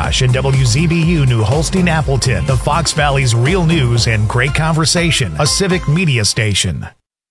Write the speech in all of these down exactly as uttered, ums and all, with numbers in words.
McIntosh and W Z B U New Holstein Appleton, the Fox Valley's real news and great conversation, a civic media station.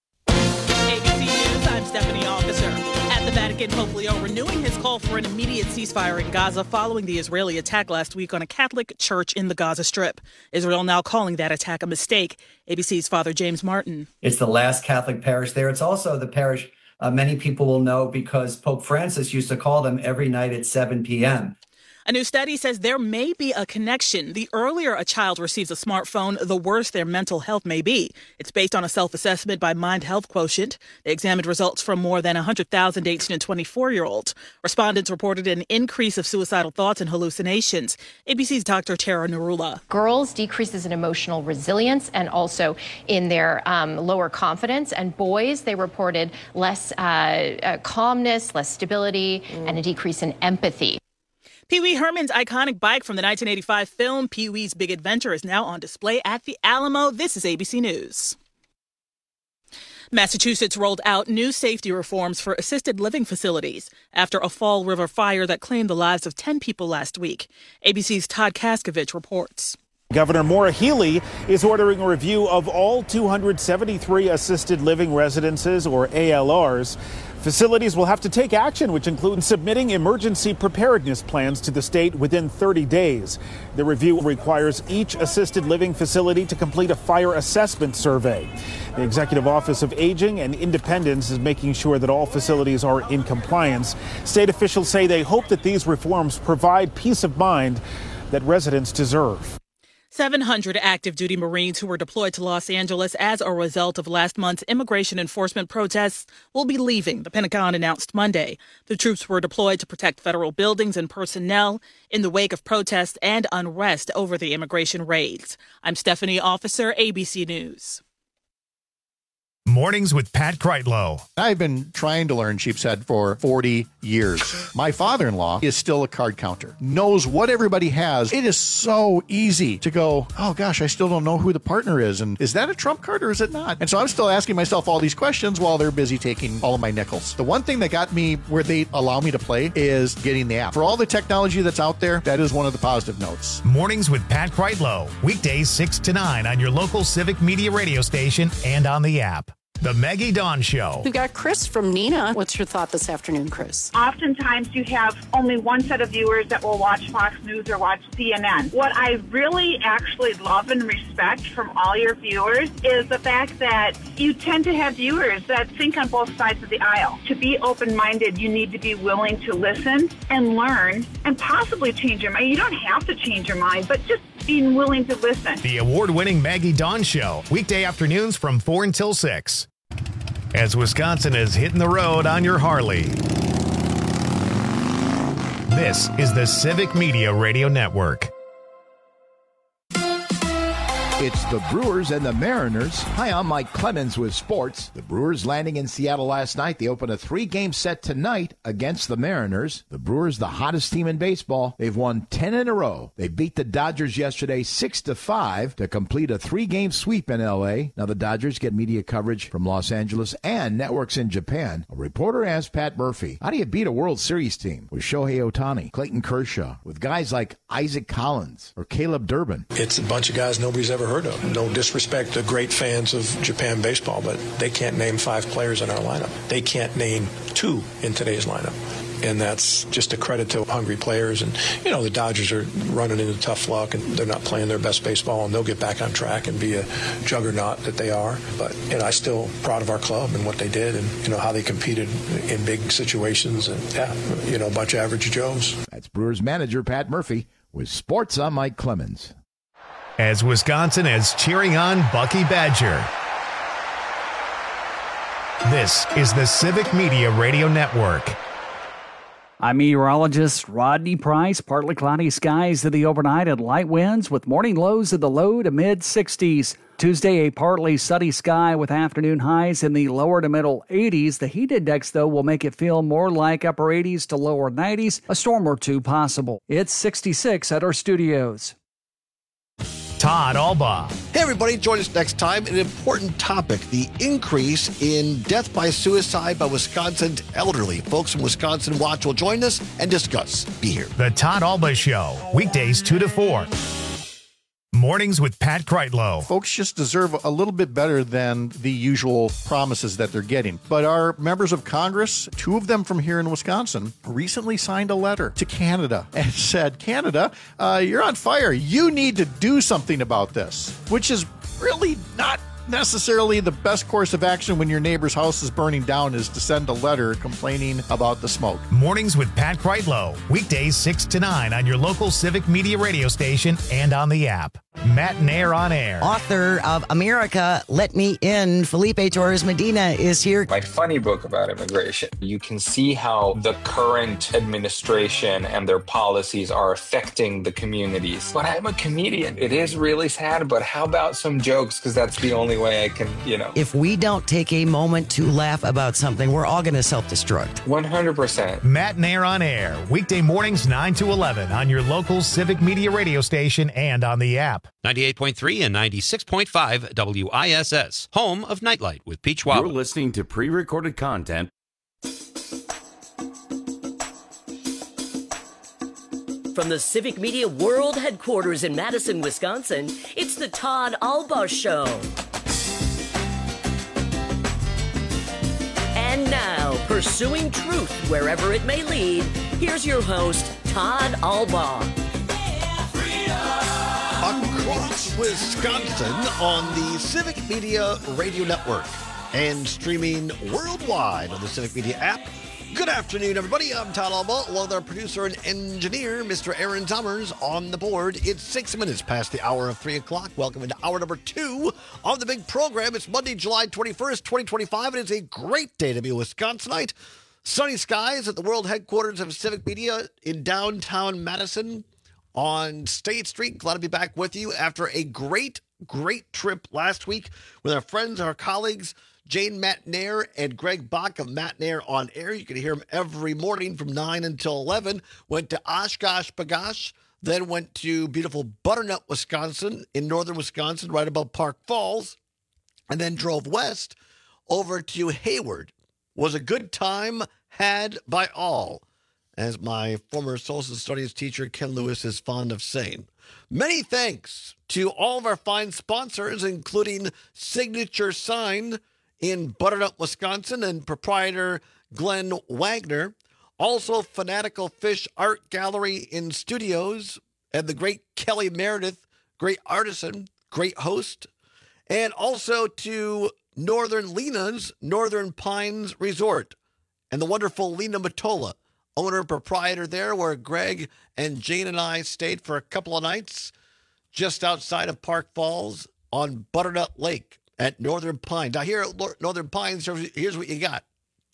A B C News, I'm Stephanie Officer. At the Vatican, Pope Leo renewing his call for an immediate ceasefire in Gaza following the Israeli attack last week on a Catholic church in the Gaza Strip. Israel now calling that attack a mistake. A B C's Father James Martin. It's the last Catholic parish there. It's also the parish uh, many people will know because Pope Francis used to call them every night at seven p.m. A new study says there may be a connection. The earlier a child receives a smartphone, the worse their mental health may be. It's based on a self-assessment by Mind Health Quotient. They examined results from more than one hundred thousand eighteen and twenty-four-year-olds. Respondents reported an increase of suicidal thoughts and hallucinations. A B C's Doctor Tara Narula. Girls decreases in emotional resilience and also in their um, lower confidence. And boys, they reported less uh, uh, calmness, less stability, mm. and a decrease in empathy. Pee Wee Herman's iconic bike from the nineteen eighty-five film Pee Wee's Big Adventure is now on display at the Alamo. This is A B C News. Massachusetts rolled out new safety reforms for assisted living facilities after a Fall River fire that claimed the lives of ten people last week. A B C's Todd Kaskovich reports. Governor Maura Healey is ordering a review of all two hundred seventy-three assisted living residences, or A L Rs. Facilities will have to take action, which includes submitting emergency preparedness plans to the state within thirty days. The review requires each assisted living facility to complete a fire assessment survey. The Executive Office of Aging and Independence is making sure that all facilities are in compliance. State officials say they hope that these reforms provide peace of mind that residents deserve. seven hundred active duty Marines who were deployed to Los Angeles as a result of last month's immigration enforcement protests will be leaving, the Pentagon announced Monday. The troops were deployed to protect federal buildings and personnel in the wake of protests and unrest over the immigration raids. I'm Stephanie Officer, A B C News. Mornings with Pat Kreitlow. I've been trying to learn Sheepshead for forty years. My father-in-law is still a card counter, knows what everybody has. It is so easy to go, oh gosh, I still don't know who the partner is. And is that a trump card or is it not? And so I'm still asking myself all these questions while they're busy taking all of my nickels. The one thing that got me where they allow me to play is getting the app. For all the technology that's out there, that is one of the positive notes. Mornings with Pat Kreitlow. Weekdays six to nine on your local Civic Media radio station and on the app. The Maggie Dawn Show. We've got Chris from Neenah. What's your thought this afternoon, Chris? Oftentimes you have only one set of viewers that will watch Fox News or watch C N N. What I really actually love and respect from all your viewers is the fact that you tend to have viewers that think on both sides of the aisle. To be open-minded, you need to be willing to listen and learn and possibly change your mind. You don't have to change your mind, but just being willing to listen. The award-winning Maggie Dawn Show. Weekday afternoons from four until six. As Wisconsin is hitting the road on your Harley. This is the Civic Media Radio Network. It's the Brewers and the Mariners. Hi, I'm Mike Clemens with sports. The Brewers landing in Seattle last night. They open a three-game set tonight against the Mariners. The Brewers, the hottest team in baseball. They've won ten in a row. They beat the Dodgers yesterday six to five to complete a three-game sweep in L A. Now the Dodgers get media coverage from Los Angeles and networks in Japan. A reporter asked Pat Murphy, how do you beat a World Series team with Shohei Ohtani, Clayton Kershaw, with guys like Isaac Collins or Caleb Durbin? It's a bunch of guys nobody's ever heard of. No disrespect to great fans of Japan baseball, but they can't name five players in our lineup. They can't name two in today's lineup. And that's just a credit to hungry players. And, you know, the Dodgers are running into tough luck, and they're not playing their best baseball, and they'll get back on track and be a juggernaut that they are. But, you know, I'm still proud of our club and what they did and, you know, how they competed in big situations. And, yeah, you know, a bunch of average Joes. That's Brewers manager Pat Murphy with sports. I'm Mike Clemens. As Wisconsin is cheering on Bucky Badger. This is the Civic Media Radio Network. I'm meteorologist Rodney Price. Partly cloudy skies to the overnight and light winds with morning lows in the low to mid sixties. Tuesday, a partly sunny sky with afternoon highs in the lower to middle eighties. The heat index, though, will make it feel more like upper eighties to lower nineties. A storm or two possible. It's sixty-six at our studios. Todd Albaugh. Hey, everybody, join us next time. An important topic, the increase in death by suicide by Wisconsin's elderly. Folks from Wisconsin Watch will join us and discuss. Be here. The Todd Albaugh Show, weekdays two to four. Mornings with Pat Kreitlow. Folks just deserve a little bit better than the usual promises that they're getting. But our members of Congress, two of them from here in Wisconsin, recently signed a letter to Canada and said, Canada, uh, you're on fire. You need to do something about this, which is really not necessarily the best course of action when your neighbor's house is burning down, is to send a letter complaining about the smoke. Mornings with Pat Kreitlow, weekdays six to nine on your local Civic Media radio station and on the app. Matt Nair on air. Author of America, Let Me In, Felipe Torres Medina is here. My funny book about immigration. You can see how the current administration and their policies are affecting the communities. But I'm a comedian. It is really sad, but how about some jokes? Because that's the only way I can, you know. If we don't take a moment to laugh about something, we're all going to self-destruct. one hundred percent. Matt Nair on air, weekday mornings nine to eleven on your local Civic Media radio station and on the app. ninety-eight point three and ninety-six point five W I S S, home of Nightlight with Peach Wobble. You're listening to pre-recorded content. From the Civic Media World Headquarters in Madison, Wisconsin, it's the Todd Albaugh Show. And now, pursuing truth wherever it may lead, here's your host, Todd Albaugh. Across Wisconsin on the Civic Media Radio Network and streaming worldwide on the Civic Media app. Good afternoon, everybody. I'm Todd Albaugh, along with our producer and engineer, Mister Aaron Summers, on the board. It's six minutes past the hour of three o'clock. Welcome into hour number two of the big program. It's Monday, July twenty-first, twenty twenty-five, and it's a great day to be a Wisconsinite. Sunny skies at the world headquarters of Civic Media in downtown Madison on State Street. Glad to be back with you after a great, great trip last week with our friends, our colleagues, Jane Matt Nair and Greg Bach of Matt Nair on Air. You can hear them every morning from nine until eleven. Went to Oshkosh B'gosh, then went to beautiful Butternut, Wisconsin, in northern Wisconsin, right above Park Falls, and then drove west over to Hayward. Was a good time had by all, as my former social studies teacher, Ken Lewis, is fond of saying. Many thanks to all of our fine sponsors, including Signature Sign in Butternut, Wisconsin, and proprietor Glenn Wagner. Also, Fanatical Fish Art Gallery in Studios, and the great Kelly Meredith, great artisan, great host. And also to Northern Lena's Northern Pines Resort, and the wonderful Lena Matola, owner and proprietor there, where Greg and Jane and I stayed for a couple of nights just outside of Park Falls on Butternut Lake at Northern Pines. Now, here at Northern Pines, here's what you got.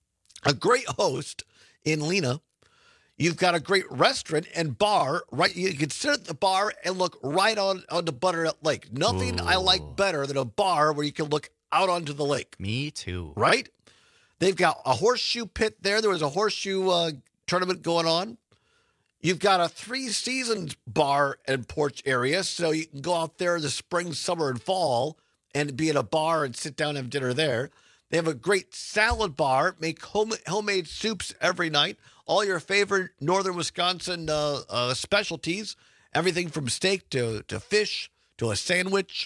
A great host in Lena. You've got a great restaurant and bar, right? You can sit at the bar and look right on onto Butternut Lake. Nothing Ooh. I like better than a bar where you can look out onto the lake. Me too. Right? They've got a horseshoe pit there. There was a horseshoe uh, tournament going on. You've got a Three Seasons bar and porch area, so you can go out there in the spring, summer, and fall and be in a bar and sit down and have dinner there. They have a great salad bar, make home, homemade soups every night, all your favorite northern Wisconsin uh, uh, specialties, everything from steak to, to fish to a sandwich.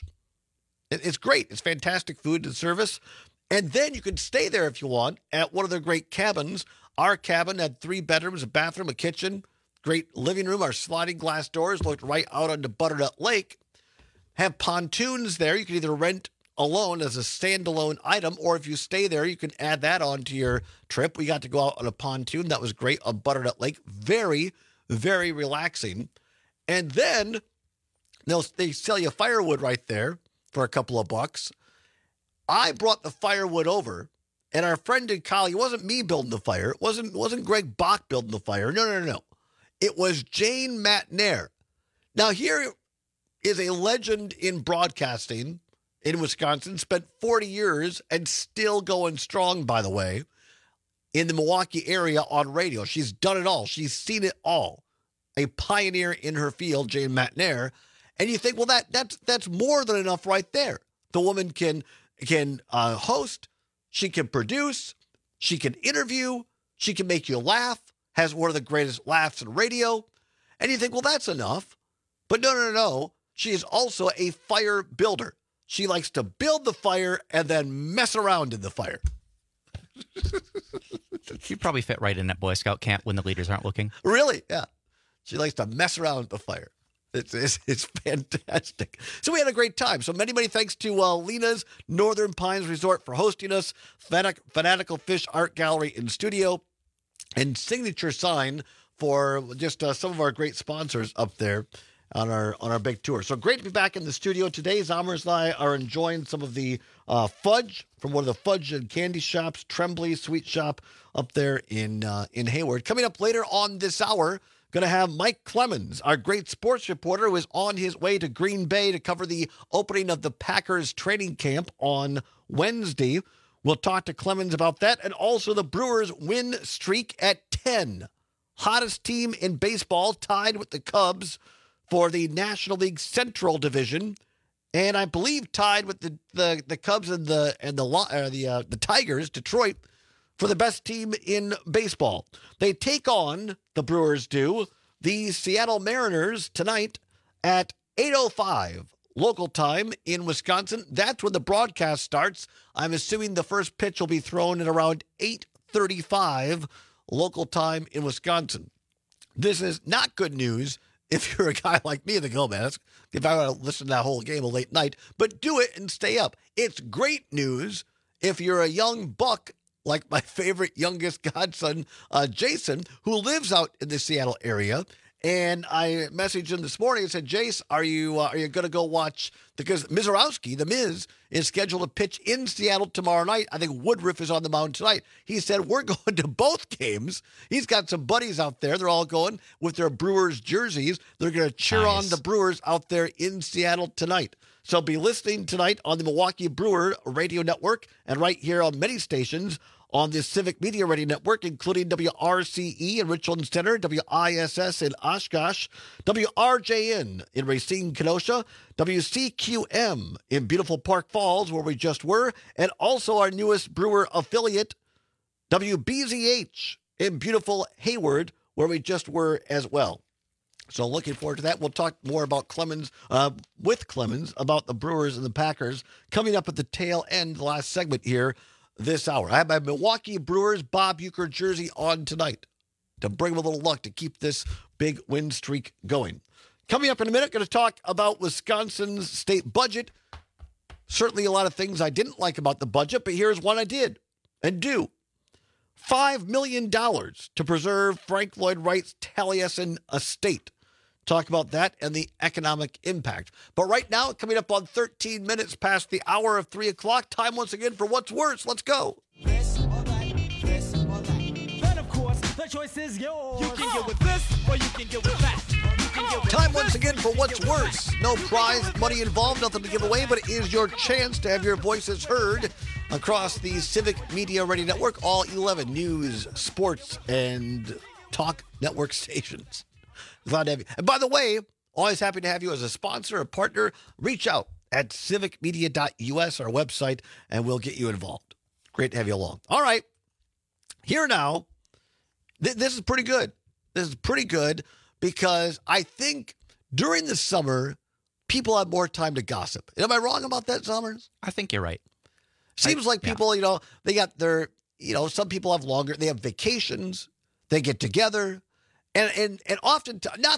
It, it's great. It's fantastic food and service. And then you can stay there if you want at one of their great cabins. Our cabin had three bedrooms, a bathroom, a kitchen, great living room. Our sliding glass doors looked right out onto Butternut Lake. Have pontoons there. You can either rent alone as a standalone item, or if you stay there, you can add that on to your trip. We got to go out on a pontoon. That was great on Butternut Lake. Very, very relaxing. And then they'll they sell you firewood right there for a couple of bucks. I brought the firewood over, and our friend and colleague, it wasn't me building the fire. It wasn't, wasn't Greg Bach building the fire. No, no, no, no. It was Jane Matt Nair. Now, here is a legend in broadcasting in Wisconsin, spent forty years and still going strong, by the way, in the Milwaukee area on radio. She's done it all. She's seen it all. A pioneer in her field, Jane Matt Nair. And you think, well, that that's that's more than enough right there. The woman can can uh, host, she can produce, she can interview, she can make you laugh, has one of the greatest laughs in radio. And you think, well, that's enough. But no, no, no, no. She is also a fire builder. She likes to build the fire and then mess around in the fire. She'd probably fit right in that Boy Scout camp when the leaders aren't looking. Really? Yeah. She likes to mess around with the fire. It's, it's, it's fantastic. So we had a great time. So many, many thanks to uh, Lena's Northern Pines Resort for hosting us, Fanatic, Fanatical Fish Art Gallery in studio, and Signature Sign for just uh, some of our great sponsors up there on our on our big tour. So great to be back in the studio today. Zommers and I are enjoying some of the uh, fudge from one of the fudge and candy shops, Tremblay Sweet Shop up there in uh, in Hayward. Coming up later on this hour, going to have Mike Clemens, our great sports reporter, who is on his way to Green Bay to cover the opening of the Packers training camp on Wednesday. We'll talk to Clemens about that, and also the Brewers win streak at ten. Hottest team in baseball, tied with the Cubs for the National League Central Division, and I believe tied with the, the, the Cubs and the and the uh, the uh, the Tigers, Detroit, for the best team in baseball. They take on, the Brewers do, the Seattle Mariners tonight at eight oh five local time in Wisconsin. That's when the broadcast starts. I'm assuming the first pitch will be thrown at around eight thirty-five local time in Wisconsin. This is not good news if you're a guy like me, the go, man, if I want to listen to that whole game a late night, but do it and stay up. It's great news if you're a young buck like my favorite youngest godson, uh, Jason, who lives out in the Seattle area. And I messaged him this morning and said, Jace, are you uh, are you going to go watch? Because Mizorowski, the Miz, is scheduled to pitch in Seattle tomorrow night. I think Woodruff is on the mound tonight. He said, we're going to both games. He's got some buddies out there. They're all going with their Brewers jerseys. They're going to cheer nice. on the Brewers out there in Seattle tonight. So be listening tonight on the Milwaukee Brewer Radio Network and right here on many stations on the Civic Media Radio Network, including W R C E in Richland Center, W I S S in Oshkosh, W R J N in Racine, Kenosha, W C Q M in beautiful Park Falls, where we just were, and also our newest Brewer affiliate, W B Z H in beautiful Hayward, where we just were as well. So looking forward to that. We'll talk more about Clemens, uh, with Clemens, about the Brewers and the Packers coming up at the tail end, the last segment here this hour. I have my Milwaukee Brewers Bob Uecker jersey on tonight to bring him a little luck to keep this big win streak going. Coming up in a minute, going to talk about Wisconsin's state budget. Certainly a lot of things I didn't like about the budget, but here's one I did and do. five million dollars to preserve Frank Lloyd Wright's Taliesin estate. Talk about that and the economic impact. But right now, coming up on thirteen minutes past the hour of three o'clock, time once again for What's Worse. Let's go. This or that, this or that. But of course, the choice is yours. You can get with this or you can get with that. You can get with Time once again for What's Worse. No prize money involved, nothing to give away, but it is your chance to have your voices heard across the Civic Media Radio Network, all eleven news, sports, and talk network stations. Glad to have you. And by the way, always happy to have you as a sponsor, a partner. Reach out at civic media dot U S, our website, and we'll get you involved. Great to have you along. All right. Here now, th- this is pretty good. This is pretty good because I think during the summer, people have more time to gossip. Am I wrong about that, Summers? I think you're right. Seems I, like people, yeah. you know, they got their, you know, some people have longer, they have vacations, they get together. And and and often, t- not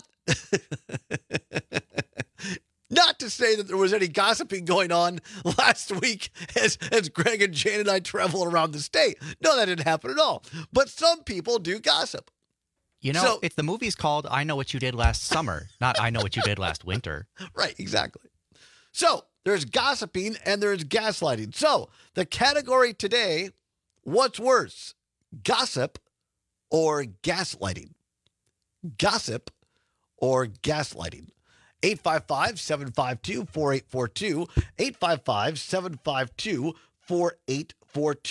not to say that there was any gossiping going on last week as, as Greg and Jane and I traveled around the state. No, that didn't happen at all. But some people do gossip. You know, so, if the movie's called I Know What You Did Last Summer, not I Know What You Did Last Winter. Right, exactly. So there's gossiping and there's gaslighting. So the category today, what's worse, gossip or gaslighting? Gossip or gaslighting. eight five five, seven five two, four eight four two. eight five five, seven five two, four eight four two.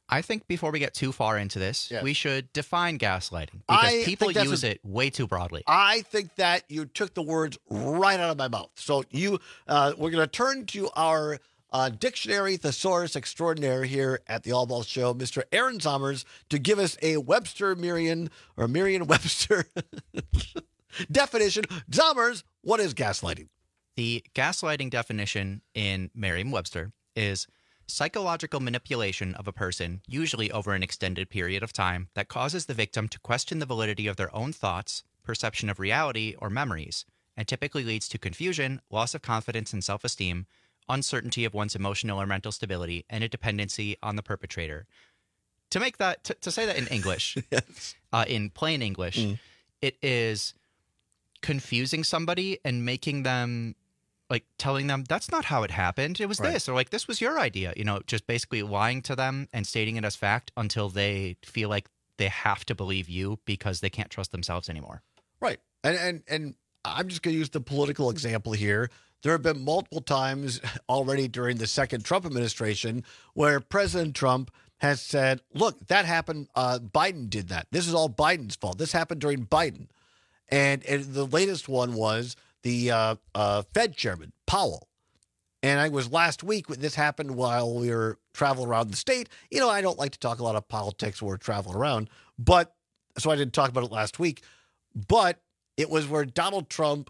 I think before we get too far into this, Yes. we should define gaslighting because I people think that's use a- it way too broadly. I think that you took the words right out of my mouth. So you, uh, we're going to turn to our uh, dictionary thesaurus extraordinaire here at the All Ball Show, Mister Aaron Zommers, to give us a Webster Merriam or Merriam-Webster definition. Zommers, what is gaslighting? The gaslighting definition in Merriam-Webster is psychological manipulation of a person, usually over an extended period of time, that causes the victim to question the validity of their own thoughts, perception of reality, or memories, and typically leads to confusion, loss of confidence and self-esteem, uncertainty of one's emotional or mental stability, and a dependency on the perpetrator. To make that, to, to say that in English, yes. uh, in plain English, Mm. it is confusing somebody and making them, like telling them that's not how it happened. It was Right. this, or like this was your idea. You know, just basically lying to them and stating it as fact until they feel like they have to believe you because they can't trust themselves anymore. Right. And and and I'm just going to use the political example here. There have been multiple times already during the second Trump administration where President Trump has said, look, that happened. Uh, Biden did that. This is all Biden's fault. This happened during Biden. And, and the latest one was the uh, uh, Fed chairman, Powell. And I was last week when this happened while we were traveling around the state. You know, I don't like to talk a lot of politics when we're traveling around, but so I didn't talk about it last week. But it was where Donald Trump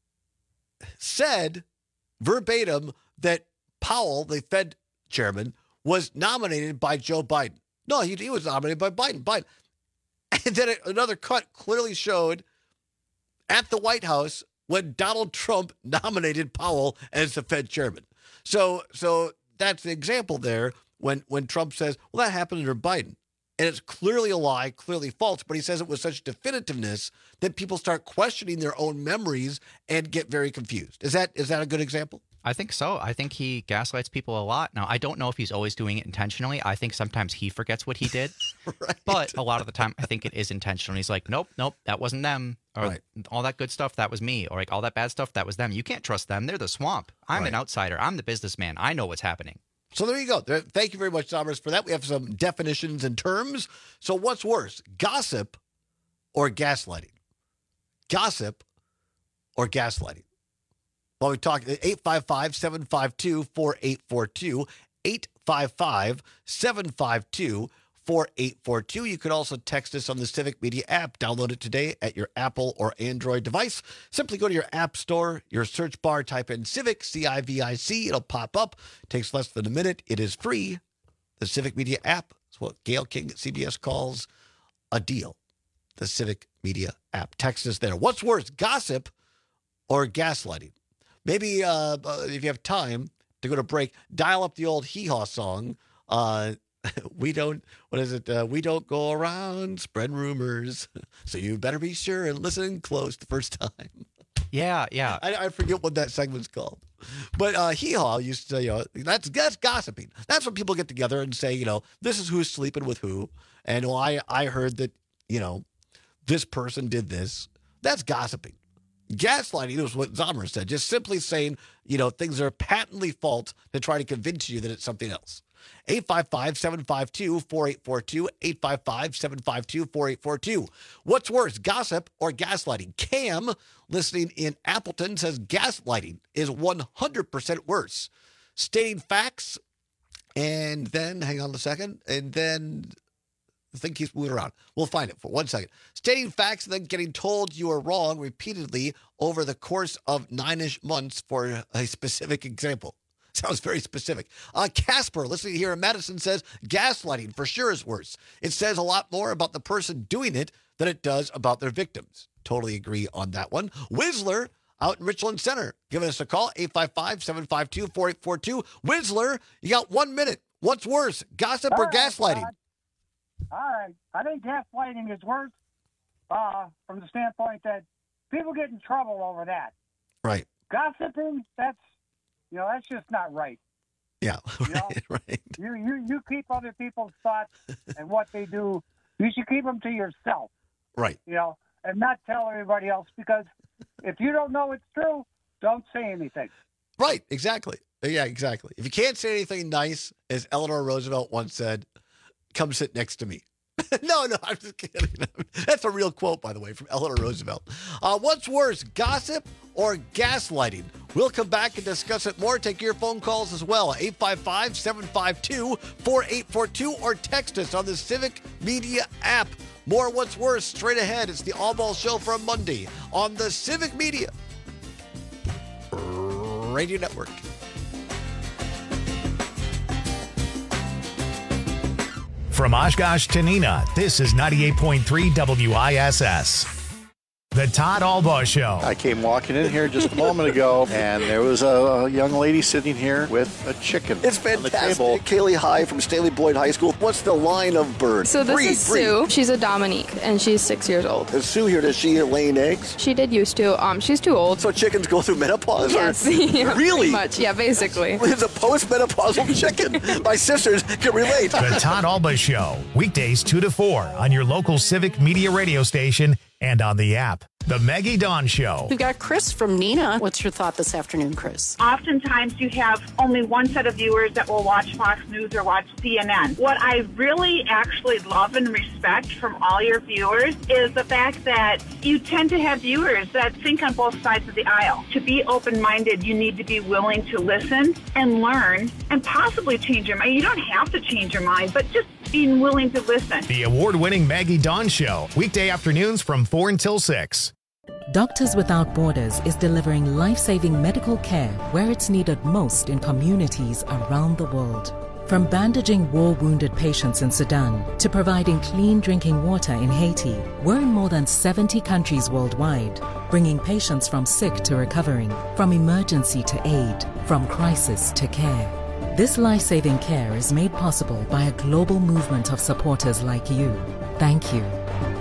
said verbatim that Powell, the Fed chairman, was nominated by Joe Biden. No, he, he was nominated by Biden. Biden. And then another cut clearly showed at the White House when Donald Trump nominated Powell as the Fed chairman. So so that's the example there when, when Trump says, well, that happened under Biden. And it's clearly a lie, clearly false, but he says it with such definitiveness that people start questioning their own memories and get very confused. Is that is that a good example? I think so. I think he gaslights people a lot. Now, I don't know if he's always doing it intentionally. I think sometimes he forgets what he did. Right. But a lot of the time, I think it is intentional. He's like, nope, nope, that wasn't them. Or Right. all that good stuff, that was me. Or like all that bad stuff, that was them. You can't trust them. They're the swamp. I'm an Right. outsider. I'm the businessman. I know what's happening. So there you go. There- Thank you very much, Thomas, for that. We have some definitions and terms. So what's worse, gossip or gaslighting? Gossip or gaslighting? Well, we talk eight five five, seven five two, four eight four two, eight five five, seven five two, four eight four two. You can also text us on the Civic Media app. Download it today at your Apple or Android device. Simply go to your app store, your search bar, type in Civic, C I V I C. It'll pop up. Takes less than a minute. It is free. The Civic Media app is what Gail King at C B S calls a deal. The Civic Media app. Text us there. What's worse, gossip or gaslighting? Maybe uh, uh, if you have time to go to break, dial up the old Hee Haw song. Uh, we don't, what is it? Uh, we don't go around spreading rumors. So you better be sure and listen close the first time. Yeah, yeah. I, I forget what that segment's called. But uh, Hee Haw used to say, you know, that's, that's gossiping. That's when people get together and say, you know, this is who's sleeping with who. And well, I, I heard that, you know, this person did this. That's gossiping. Gaslighting is what Zomer said, just simply saying, you know, things are patently false to try to convince you that it's something else. eight five five, seven five two, four eight four two, eight five five, seven five two, four eight four two. What's worse, gossip or gaslighting? Cam, listening in Appleton, says gaslighting is one hundred percent worse. Stating facts, and then, hang on a second, and then I think he's moving around. We'll find it for one second. Stating facts and then getting told you are wrong repeatedly over the course of nine-ish months for a specific example. Sounds very specific. Uh, Casper, listening here in Madison, says gaslighting for sure is worse. It says a lot more about the person doing it than it does about their victims. Totally agree on that one. Whistler out in Richland Center, giving us a call, eight five five, seven five two, four eight four two. Whistler, you got one minute. What's worse, gossip or All right, gaslighting? Todd. All right. I think gaslighting is worse uh, from the standpoint that people get in trouble over that. Right. Gossiping, that's, you know, that's just not right. Yeah, right, You know? right. You, you, you keep other people's thoughts and what they do. You should keep them to yourself, Right. you know, and not tell everybody else, because if you don't know it's true, don't say anything. Right, exactly. Yeah, exactly. If you can't say anything nice, as Eleanor Roosevelt once said, come sit next to me. no, no, I'm just kidding. That's a real quote, by the way, from Eleanor Roosevelt. Uh, what's worse, gossip or gaslighting? We'll come back and discuss it more. Take your phone calls as well. eight five five, seven five two, four eight four two or text us on the Civic Media app. More What's Worse straight ahead. It's the All Ball Show for Monday on the Civic Media Radio Network. From Oshkosh to Neenah, this is ninety-eight point three W I S S. The Todd Albaugh Show. I came walking in here just a moment ago, and there was a, a young lady sitting here with a chicken. It's fantastic. On the table. Kaylee High from Staley Boyd High School. What's the line of bird? So this breed, is breed. Sue. She's a Dominique, and she's six years old. Is Sue here? Does she laying eggs? She did used to. Um, she's too old. So chickens go through menopause? Yes. Or? Yeah, really? Pretty much. Yeah, basically. It's a post-menopausal chicken. My sisters can relate. The Todd Albaugh Show. Weekdays two to four on your local Civic Media radio station and on the app. The Maggie Dawn Show. We've got Chris from Neenah. What's your thought this afternoon, Chris? Oftentimes you have only one set of viewers that will watch Fox News or watch C N N. What I really actually love and respect from all your viewers is the fact that you tend to have viewers that think on both sides of the aisle. To be open-minded, you need to be willing to listen and learn and possibly change your mind. You don't have to change your mind, but just being willing to listen. The award-winning Maggie Dawn Show. Weekday afternoons from four until six. Doctors Without Borders is delivering life-saving medical care where it's needed most in communities around the world. From bandaging war-wounded patients in Sudan to providing clean drinking water in Haiti, we're in more than seventy countries worldwide, bringing patients from sick to recovering, from emergency to aid, from crisis to care. This life-saving care is made possible by a global movement of supporters like you. Thank you.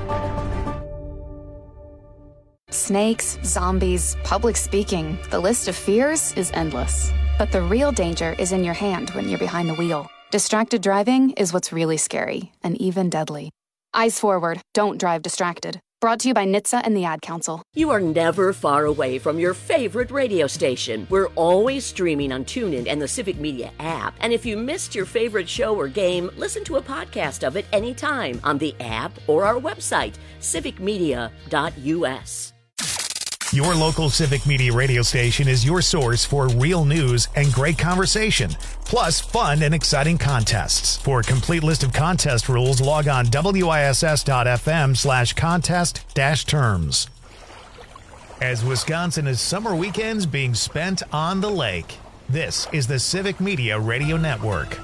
Snakes, zombies, public speaking. The list of fears is endless. But the real danger is in your hand when you're behind the wheel. Distracted driving is what's really scary and even deadly. Eyes forward. Don't drive distracted. Brought to you by N H T S A and the Ad Council. You are never far away from your favorite radio station. We're always streaming on TuneIn and the Civic Media app. And if you missed your favorite show or game, listen to a podcast of it anytime on the app or our website, civic media dot U S. Your local Civic Media radio station is your source for real news and great conversation, plus fun and exciting contests. For a complete list of contest rules, log on W I S S dot F M slash contest dash terms. As Wisconsin is summer weekends being spent on the lake, this is the Civic Media Radio Network.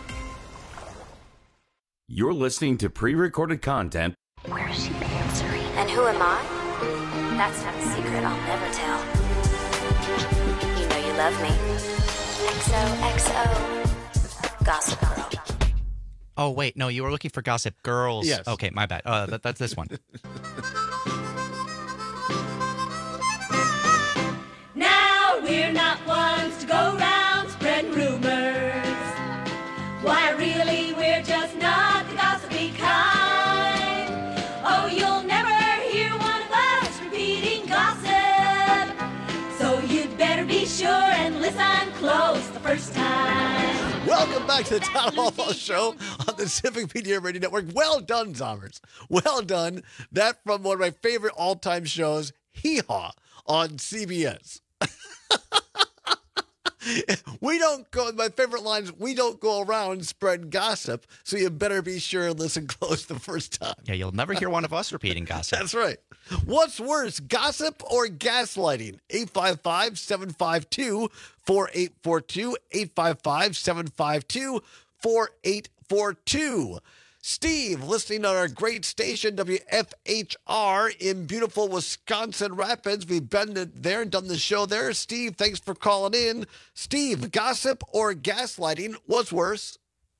You're listening to pre-recorded content. Where is she answering? And who am I? That's not a secret I'll never tell. You know you love me. X O X O. Gossip Girl. Oh, wait. No, you were looking for Gossip Girls. Yes. Okay, my bad. Uh, that, that's this one. Now we're not ones to go round spreading rumors. Why, really, we're just not the gossipy kind. Oh, you'll never hear one of us repeating gossip. So you'd better be sure and listen close the first time. Welcome back to the Todd Albaugh Show on the Civic Media Radio Network. Well done, Zommers. Well done. That from one of my favorite all-time shows, Hee Haw, on C B S. We don't go, my favorite lines, we don't go around spreading gossip, so you better be sure and listen close the first time. Yeah, you'll never hear one of us repeating gossip. That's right. What's worse, gossip or gaslighting? eight five five, seven five two, four eight four two, eight five five, seven five two, four eight four two. Steve, listening on our great station, W F H R, in beautiful Wisconsin Rapids. We've been there and done the show there. Steve, thanks for calling in. Steve, gossip or gaslighting, what's worse?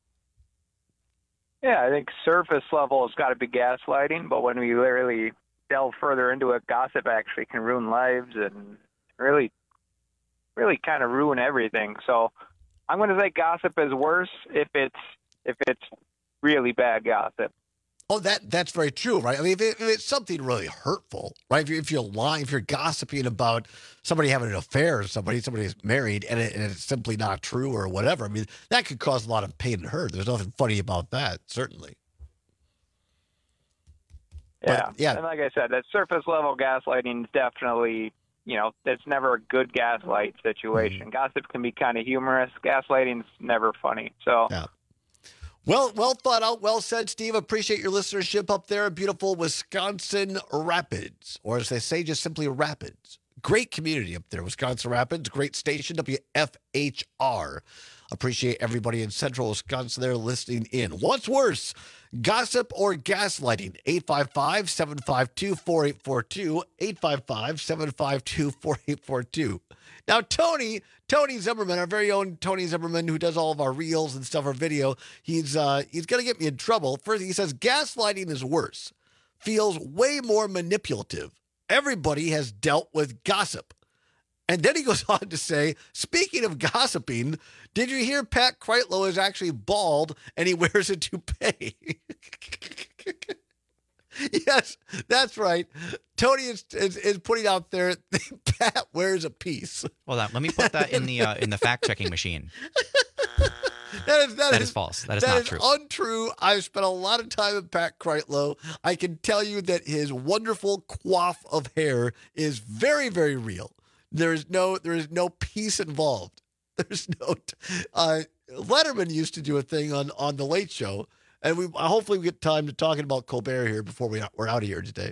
Yeah, I think surface level has got to be gaslighting, but when we really delve further into it, gossip actually can ruin lives and really, really kind of ruin everything. So I'm going to say gossip is worse if it's if it's really bad gossip. Oh, that that's very true, right? I mean, if, it, if it's something really hurtful, right? If you're, if you're lying, if you're gossiping about somebody having an affair or somebody, somebody is married, and, it, and it's simply not true or whatever, I mean, that could cause a lot of pain and hurt. There's nothing funny about that, certainly. Yeah, But, yeah. And like I said, that surface level gaslighting is definitely, you know, it's never a good gaslight situation. Mm-hmm. Gossip can be kind of humorous. Gaslighting's never funny. So. Yeah. Well, well thought out. Well said, Steve. Appreciate your listenership up there in beautiful Wisconsin Rapids, or as they say, just simply Rapids. Great community up there, Wisconsin Rapids. Great station, W F H R. Appreciate everybody in central Wisconsin there listening in. What's worse, gossip or gaslighting? eight five five, seven five two, four eight four two, eight five five, seven five two, four eight four two. Now, Tony, Tony Zimmerman, our very own Tony Zimmerman, who does all of our reels and stuff, our video, he's uh, he's going to get me in trouble. First, he says, gaslighting is worse. Feels way more manipulative. Everybody has dealt with gossip. And then he goes on to say, speaking of gossiping, did you hear Pat Kreitlow is actually bald and he wears a toupee? Yes, that's right. Tony is, is, is putting out there, Pat wears a piece. Hold on, let me put that in the uh, in the fact-checking machine. That is, that That is, is false. That is that not is true. untrue. I've spent a lot of time with Pat Kreitlow. I can tell you that his wonderful coif of hair is very, very real. There is no, there is no piece involved. There's no. Uh, Letterman used to do a thing on on the Late Show, and we hopefully we get time to talking about Colbert here before we we're out of here today.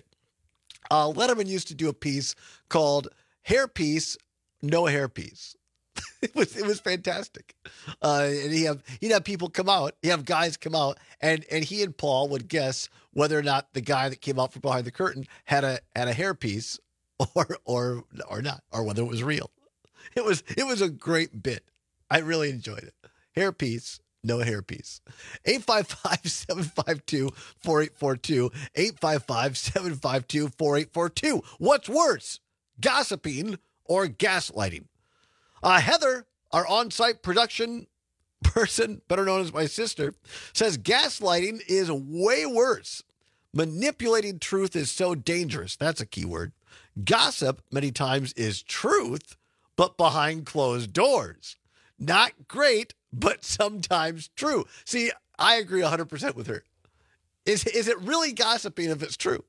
Uh, Letterman used to do a piece called "Hair Piece, No Hair Piece." It was it was fantastic, uh, and he have he'd have people come out, he'd have guys come out, and and he and Paul would guess whether or not the guy that came out from behind the curtain had a had a hairpiece, or or or not, or whether it was real. It was it was a great bit. I really enjoyed it. Hairpiece, no hairpiece. eight five five, seven five two, four eight four two. eight five five, seven five two, four eight four two. What's worse, gossiping or gaslighting? Uh, Heather, our on-site production person, better known as my sister, says gaslighting is way worse. Manipulating truth is so dangerous. That's a key word. Gossip, many times, is truth, but behind closed doors. Not great, but sometimes true. See, I agree one hundred percent with her. Is, is it really gossiping if it's true?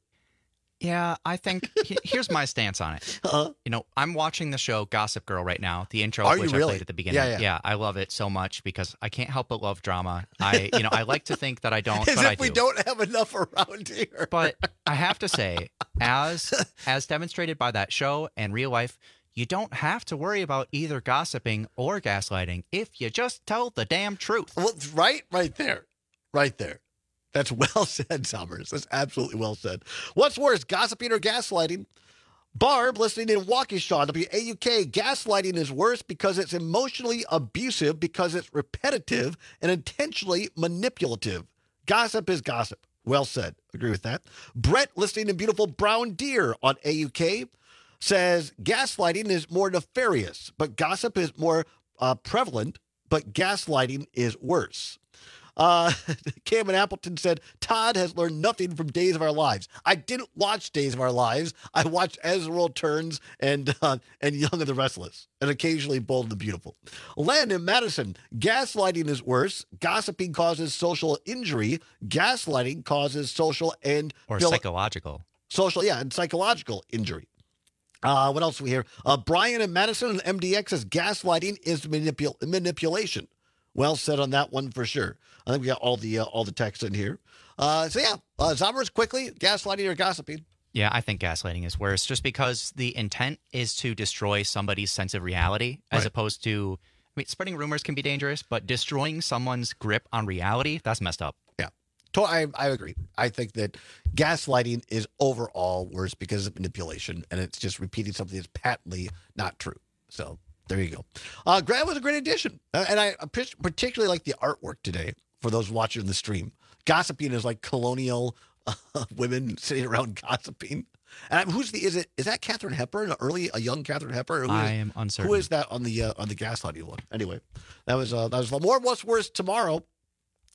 Yeah, I think he- here's my stance on it. Uh-huh. You know, I'm watching the show Gossip Girl right now. The intro, Are which you I really? played at the beginning. Yeah, yeah. I love it so much because I can't help but love drama. I, you know, I like to think that I don't, As but if I do. we don't have enough around here. But I have to say, as as demonstrated by that show and real life, you don't have to worry about either gossiping or gaslighting if you just tell the damn truth. Well, right, right there, right there. That's well said, Summers. That's absolutely well said. What's worse, gossiping or gaslighting? Barb, listening in Waukesha, W A U K, gaslighting is worse because it's emotionally abusive, because it's repetitive and intentionally manipulative. Gossip is gossip. Well said. Agree with that. Brett, listening in beautiful Brown Deer on A U K, says gaslighting is more nefarious, but gossip is more uh, prevalent, but gaslighting is worse. Uh, Cameron Appleton said, Todd has learned nothing from Days of Our Lives. I didn't watch Days of Our Lives. I watched As the World Turns and uh, and Young and the Restless, and occasionally Bold and the Beautiful. Landon Madison, gaslighting is worse. Gossiping causes social injury. Gaslighting causes social and Or phil- psychological. social, yeah, and psychological injury. Uh, what else do we hear? Uh, Brian and Madison and M D X says gaslighting is manipul- manipulation. Well said on that one for sure. I think we got all the uh, all the text in here. Uh, so yeah, uh, Zombers, quickly, gaslighting or gossiping? Yeah, I think gaslighting is worse just because the intent is to destroy somebody's sense of reality as Right. opposed to, I mean, spreading rumors can be dangerous, but destroying someone's grip on reality, that's messed up. Yeah, to- I, I agree. I think that gaslighting is overall worse because of manipulation, and it's just repeating something that's patently not true. So there you go. Uh, Grant was a great addition, uh, and I particularly like the artwork today for those watching the stream. Gossiping is like colonial uh, women sitting around gossiping. And I'm, who's the? Is it? Is that Katharine Hepburn? An early, a young Katharine Hepburn? Who I is- am uncertain. Who is that on the uh, on the gaslighting one? Anyway, that was uh, that was more. What's worse tomorrow?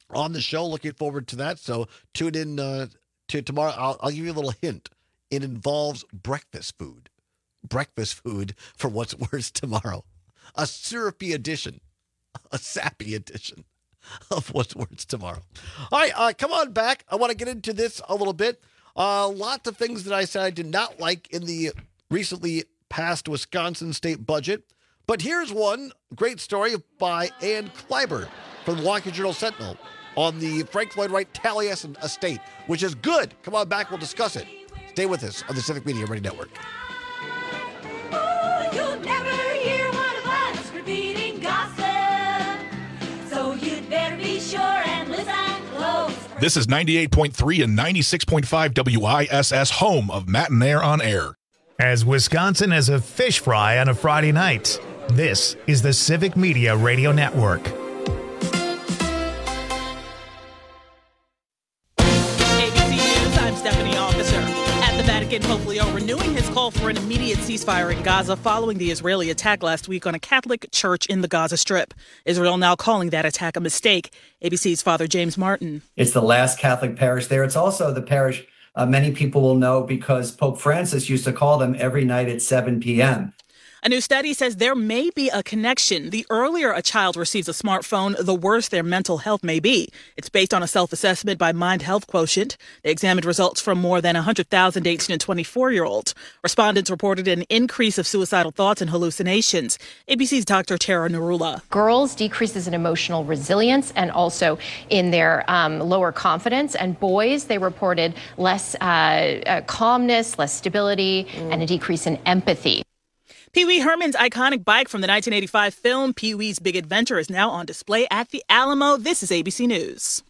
on the show. Looking forward to that. So tune in uh, to tomorrow. I'll, I'll give you a little hint. It involves breakfast food. Breakfast food for What's Worse Tomorrow. A syrupy edition. A sappy edition of What's Worse Tomorrow. All right, uh, come on back. I want to get into this a little bit. Uh, lots of things that I said I did not like in the recently passed Wisconsin state budget. But here's one great story by Ann Kleiber from the Milwaukee Journal-Sentinel on the Frank Lloyd Wright Taliesin estate, which is good. Come on back. We'll discuss it. Stay with us on the Civic Media Radio Network. Oh, you'll never hear one of us repeating gossip. So you'd better be sure and listen close. This is ninety-eight point three and ninety-six point five W I S S, home of Matt and Air on Air. As Wisconsin as a fish fry on a Friday night, this is the Civic Media Radio Network. A B C News, I'm Stephanie Officer. At the Vatican, Pope Leo renewing his call for an immediate ceasefire in Gaza following the Israeli attack last week on a Catholic church in the Gaza Strip. Israel now calling that attack a mistake. A B C's Father James Martin. It's the last Catholic parish there. It's also the parish uh, many people will know because Pope Francis used to call them every night at seven p.m. A new study says there may be a connection. The earlier a child receives a smartphone, the worse their mental health may be. It's based on a self-assessment by Mind Health Quotient. They examined results from more than one hundred thousand eighteen and twenty-four-year-olds. Respondents reported an increase of suicidal thoughts and hallucinations. A B C's Doctor Tara Narula. Girls decreases in emotional resilience and also in their um, lower confidence. And boys, they reported less uh, uh, calmness, less stability, mm. and a decrease in empathy. Pee Wee Herman's iconic bike from the nineteen eighty-five film Pee Wee's Big Adventure is now on display at the Alamo. This is A B C News.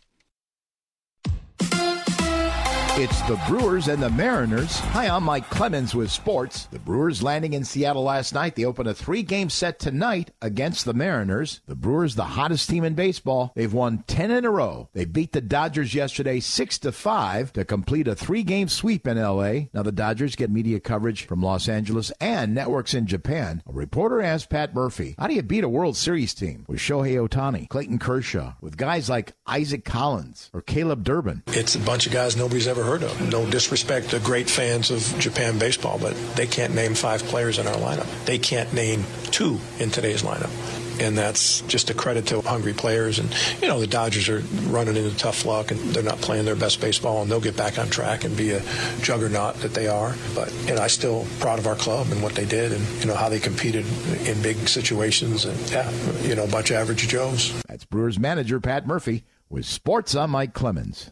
It's the Brewers and the Mariners. Hi, I'm Mike Clemens with sports. The Brewers landing in Seattle last night. They open a three-game set tonight against the Mariners. The Brewers, the hottest team in baseball. They've won ten in a row. They beat the Dodgers yesterday six to five to complete a three-game sweep in L A. Now the Dodgers get media coverage from Los Angeles and networks in Japan. A reporter asked Pat Murphy, how do you beat a World Series team with Shohei Ohtani, Clayton Kershaw, with guys like Isaac Collins or Caleb Durbin? It's a bunch of guys nobody's ever heard of. No disrespect to great fans of Japan baseball, but they can't name five players in our lineup. They can't name two in today's lineup. And that's just a credit to hungry players. And, you know, the Dodgers are running into tough luck, and they're not playing their best baseball, and they'll get back on track and be a juggernaut that they are. But, you know, I'm still proud of our club and what they did and, you know, how they competed in big situations. And, yeah, you know, a bunch of average Joes. That's Brewers manager Pat Murphy with sports. I'm Mike Clemens.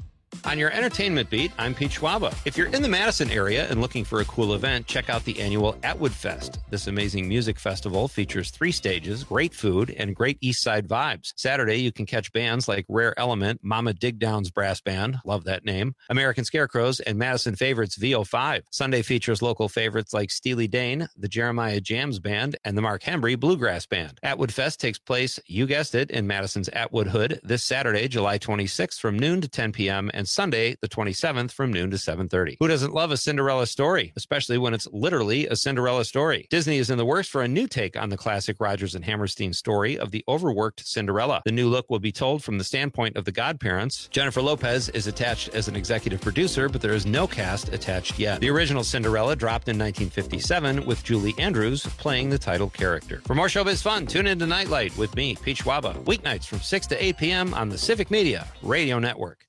On your entertainment beat, I'm Pete Schwaba. If you're in the Madison area and looking for a cool event, check out the annual Atwood Fest. This amazing music festival features three stages, great food, and great East Side vibes. Saturday, you can catch bands like Rare Element, Mama Digdown's Brass Band, love that name, American Scarecrows, and Madison favorites V O five. Sunday features local favorites like Steely Dan, the Jeremiah Jams Band, and the Mark Hembry Bluegrass Band. Atwood Fest takes place, you guessed it, in Madison's Atwood Hood this Saturday, July twenty-sixth from noon to ten p.m., and Sunday, the twenty-seventh, from noon to seven thirty. Who doesn't love a Cinderella story, especially when it's literally a Cinderella story? Disney is in the works for a new take on the classic Rodgers and Hammerstein story of the overworked Cinderella. The new look will be told from the standpoint of the godparents. Jennifer Lopez is attached as an executive producer, but there is no cast attached yet. The original Cinderella dropped in nineteen fifty-seven with Julie Andrews playing the title character. For more showbiz fun, tune into Nightlight with me, Pete Schwaba, weeknights from six to eight p.m. on the Civic Media Radio Network.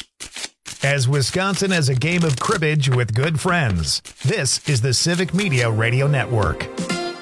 As Wisconsin as a game of cribbage with good friends. This is the Civic Media Radio Network.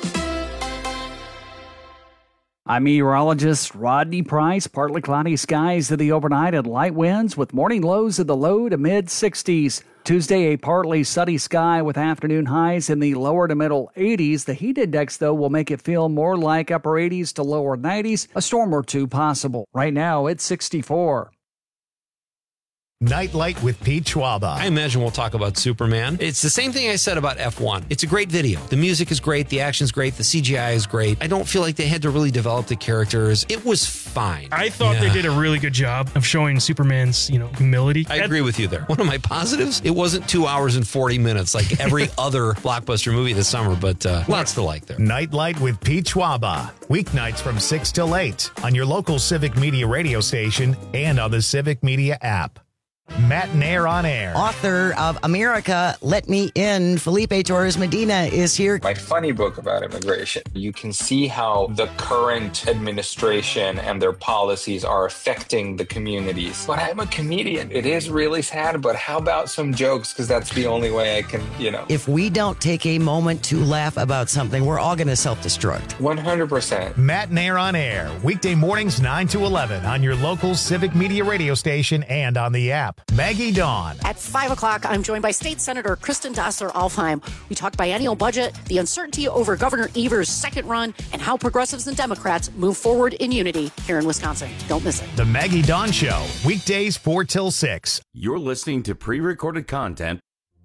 I'm meteorologist Rodney Price. Partly cloudy skies to the overnight and light winds with morning lows in the low to mid sixties. Tuesday, a partly sunny sky with afternoon highs in the lower to middle eighties. The heat index, though, will make it feel more like upper eighties to lower nineties. A storm or two possible. Right now, it's sixty-four. Nightlight with Pete Schwaba. I imagine we'll talk about Superman. It's the same thing I said about F one. It's a great video. The music is great. The action's great. The C G I is great. I don't feel like they had to really develop the characters. It was fine. I thought Yeah. they did a really good job of showing Superman's, you know, humility. I agree with you there. One of my positives, it wasn't two hours and forty minutes like every other blockbuster movie this summer, but uh, lots to like there. Nightlight with Pete Schwaba. Weeknights from six till eight on your local Civic Media radio station and on the Civic Media app. Matt Nair on air. Author of America, Let Me In, Felipe Torres Medina is here. My funny book about immigration. You can see how the current administration and their policies are affecting the communities. But I'm a comedian. It is really sad, but how about some jokes? Because that's the only way I can, you know. If we don't take a moment to laugh about something, we're all going to self-destruct. one hundred percent. Matt Nair on air. Weekday mornings nine to eleven on your local Civic Media radio station and on the app. Maggie Dawn. At five o'clock, I'm joined by State Senator Kristen Dassler-Alfheim. We talk biennial budget, the uncertainty over Governor Evers' second run, and how progressives and Democrats move forward in unity here in Wisconsin. Don't miss it. The Maggie Dawn Show. Weekdays four till six. You're listening to pre-recorded content.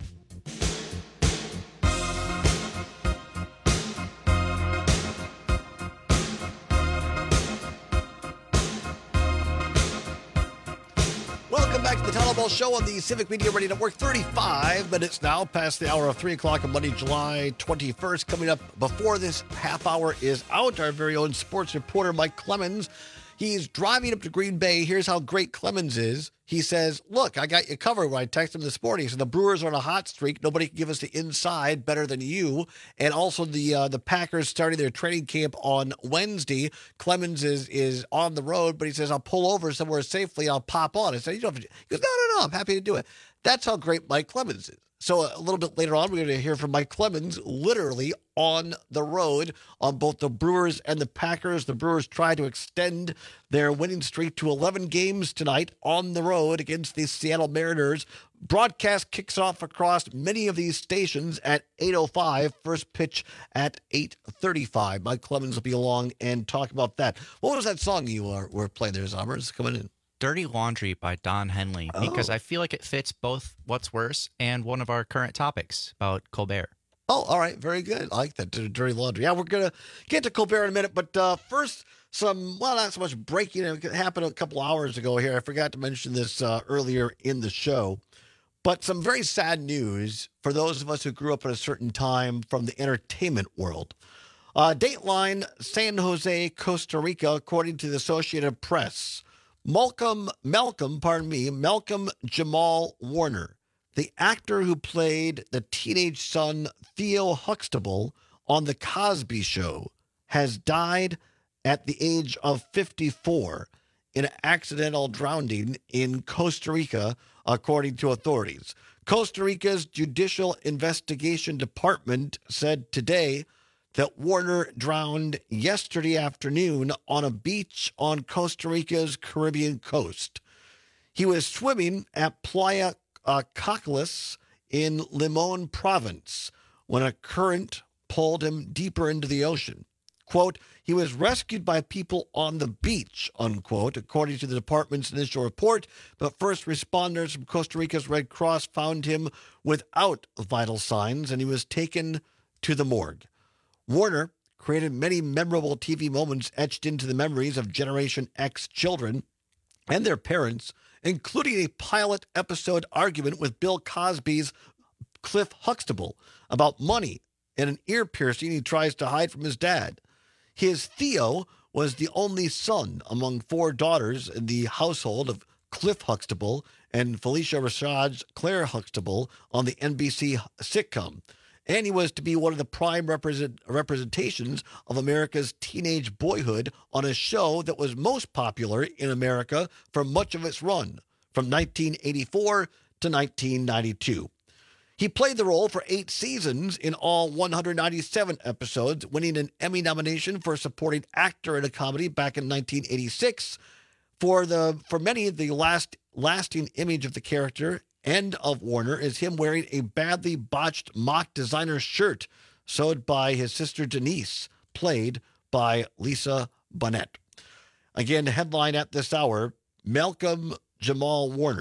Welcome back to the Total Ball Show on the Civic Media Radio Network. thirty-five minutes now past the hour of three o'clock on Monday, July twenty-first. Coming up before this half hour is out, our very own sports reporter, Mike Clemens. He's driving up to Green Bay. Here's how great Clemens is. He says, look, I got you covered when I texted him this morning. So the Brewers are on a hot streak. Nobody can give us the inside better than you. And also the uh, the Packers starting their training camp on Wednesday. Clemens is is on the road, but he says, I'll pull over somewhere safely. I'll pop on. I said, you don't have to. He goes, no, no, no. I'm happy to do it. That's how great Mike Clemens is. So a little bit later on, we're going to hear from Mike Clemens literally on the road on both the Brewers and the Packers. The Brewers try to extend their winning streak to eleven games tonight on the road against the Seattle Mariners. Broadcast kicks off across many of these stations at eight oh five. First pitch at eight thirty-five. Mike Clemens will be along and talk about that. What was that song you were, were playing there, Zommers, coming in? Dirty Laundry by Don Henley, Oh. because I feel like it fits both What's Worse and one of our current topics about Colbert. Oh, all right. Very good. I like that. Dirty Laundry. Yeah, we're going to get to Colbert in a minute. But uh, first, some, well, not so much breaking. It happened a couple hours ago here. I forgot to mention this uh, earlier in the show. But some very sad news for those of us who grew up at a certain time from the entertainment world. Uh, Dateline, San Jose, Costa Rica, according to the Associated Press. Malcolm, Malcolm, pardon me, Malcolm Jamal Warner, the actor who played the teenage son Theo Huxtable on The Cosby Show, has died at the age of fifty-four in an accidental drowning in Costa Rica, according to authorities. Costa Rica's Judicial Investigation Department said today that Warner drowned yesterday afternoon on a beach on Costa Rica's Caribbean coast. He was swimming at Playa uh, Cocles in Limon province when a current pulled him deeper into the ocean. Quote, he was rescued by people on the beach, unquote, according to the department's initial report, but first responders from Costa Rica's Red Cross found him without vital signs, and he was taken to the morgue. Warner created many memorable T V moments etched into the memories of Generation X children and their parents, including a pilot episode argument with Bill Cosby's Cliff Huxtable about money and an ear piercing he tries to hide from his dad. His Theo was the only son among four daughters in the household of Cliff Huxtable and Felicia Rashad's Claire Huxtable on the N B C sitcom. And he was to be one of the prime represent, representations of America's teenage boyhood on a show that was most popular in America for much of its run, from nineteen eighty-four to nineteen ninety-two. He played the role for eight seasons in all one hundred ninety-seven episodes, winning an Emmy nomination for supporting actor in a comedy back in nineteen eighty-six. For the for many, the last lasting image of the character and of Warner is him wearing a badly botched mock designer shirt sewed by his sister Denise, played by Lisa Bonet. Again, headline at this hour, Malcolm Jamal Warner,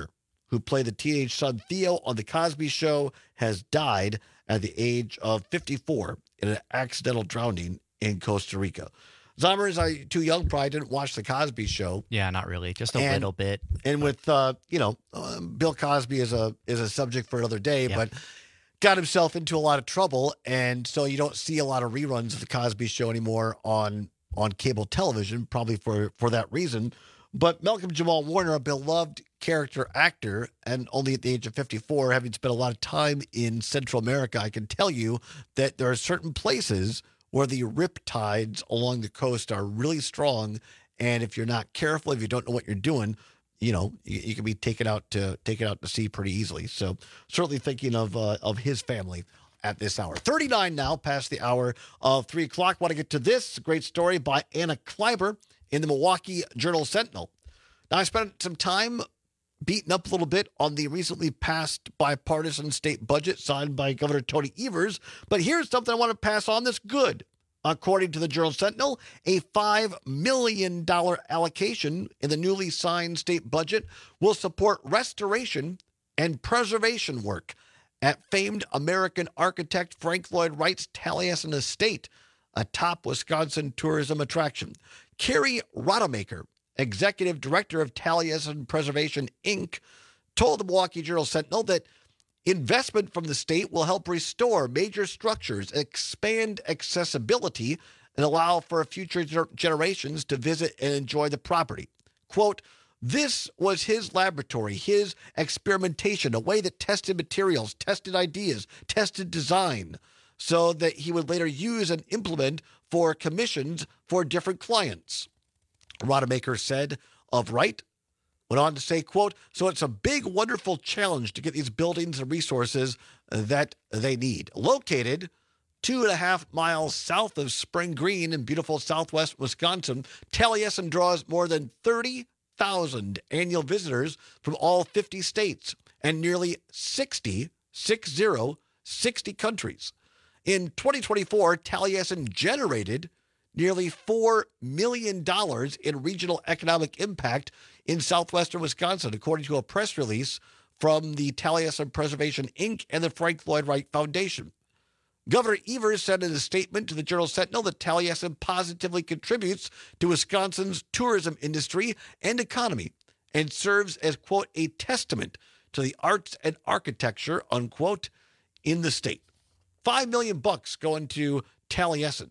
who played the teenage son Theo on The Cosby Show, has died at the age of fifty-four in an accidental drowning in Costa Rica. Zombers, I too young, probably didn't watch The Cosby Show. Yeah, not really. Just a and, little bit. And with, uh, you know, um, Bill Cosby is a is a subject for another day, Yeah. but got himself into a lot of trouble. And so you don't see a lot of reruns of The Cosby Show anymore on on cable television, probably for, for that reason. But Malcolm Jamal Warner, a beloved character actor, and only at the age of fifty-four, having spent a lot of time in Central America, I can tell you that there are certain places where the rip tides along the coast are really strong. And if you're not careful, if you don't know what you're doing, you know, you, you can be taken out to taken out to sea pretty easily. So certainly thinking of uh, of his family at this hour. thirty-nine now, past the hour of three o'clock. Want to get to this great story by Anna Kleiber in the Milwaukee Journal-Sentinel. Now, I spent some time beaten up a little bit on the recently passed bipartisan state budget signed by Governor Tony Evers, but here's something I want to pass on that's good. According to the Journal-Sentinel, a five million dollars allocation in the newly signed state budget will support restoration and preservation work at famed American architect Frank Lloyd Wright's Taliesin Estate, a top Wisconsin tourism attraction. Carrie Rodemaker, executive director of Taliesin Preservation, Incorporated, told the Milwaukee Journal-Sentinel that investment from the state will help restore major structures, expand accessibility, and allow for future generations to visit and enjoy the property. Quote, this was his laboratory, his experimentation, a way that tested materials, tested ideas, tested design, so that he would later use and implement for commissions for different clients. Rodemaker said of Wright, went on to say, quote, so it's a big, wonderful challenge to get these buildings and resources that they need. Located two and a half miles south of Spring Green in beautiful southwest Wisconsin, Taliesin draws more than thirty thousand annual visitors from all fifty states and nearly sixty, six zero, sixty countries. In twenty twenty-four, Taliesin generated nearly four million dollars in regional economic impact in southwestern Wisconsin, according to a press release from the Taliesin Preservation, Incorporated and the Frank Lloyd Wright Foundation. Governor Evers said in a statement to the Journal-Sentinel that Taliesin positively contributes to Wisconsin's tourism industry and economy and serves as, quote, a testament to the arts and architecture, unquote, in the state. Five million bucks going to Taliesin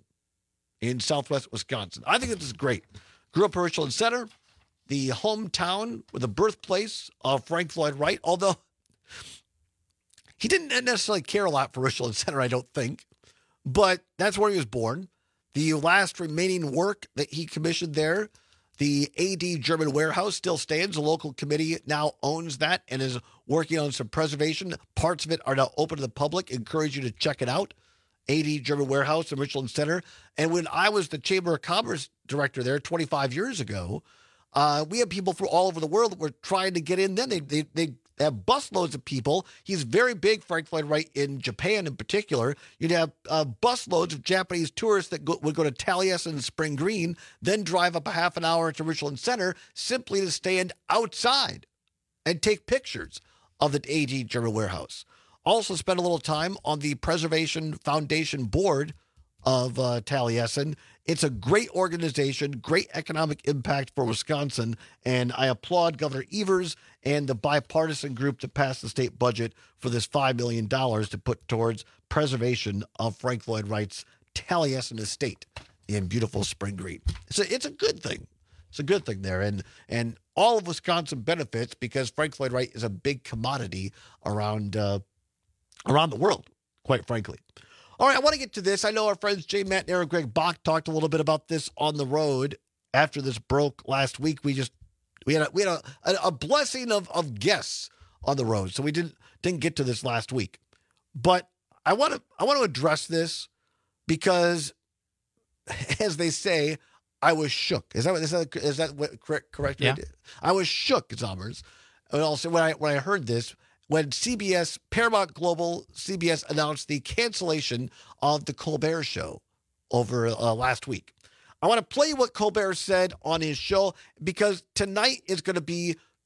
in southwest Wisconsin. I think this is great. Grew up in Richland Center, the hometown with the birthplace of Frank Lloyd Wright, although he didn't necessarily care a lot for Richland Center, I don't think, but that's where he was born. The last remaining work that he commissioned there, the A D German Warehouse, still stands. The local committee now owns that and is working on some preservation. Parts of it are now open to the public. Encourage you to check it out. A D German Warehouse in Richland Center. And when I was the Chamber of Commerce director there twenty-five years ago, uh, we had people from all over the world that were trying to get in then. They, they, they have busloads of people. He's very big, Frank Lloyd Wright, in Japan in particular. You'd have uh, busloads of Japanese tourists that go, would go to Taliesin and Spring Green, then drive up a half an hour to Richland Center simply to stand outside and take pictures of the A D German Warehouse. Also spent a little time on the Preservation Foundation board of uh, Taliesin. It's a great organization, great economic impact for Wisconsin, and I applaud Governor Evers and the bipartisan group that passed the state budget for this five million dollars to put towards preservation of Frank Lloyd Wright's Taliesin Estate in beautiful Spring Green. So it's a good thing. It's a good thing there, and and all of Wisconsin benefits because Frank Lloyd Wright is a big commodity around uh, around the world, quite frankly. All right, I want to get to this. I know our friends Jay McNair and Greg Bach talked a little bit about this on the road after this broke last week. We just we had a, we had a, a blessing of, of guests on the road, so we didn't didn't get to this last week. But I want to I want to address this because, as they say, I was shook. Is that is that is that what, correct? Correct? Yeah. I was shook, Zombers. And also when I when I heard this. When C B S, Paramount Global, C B S announced the cancellation of the Colbert Show over uh, last week. I want to play what Colbert said on his show because tonight is going to be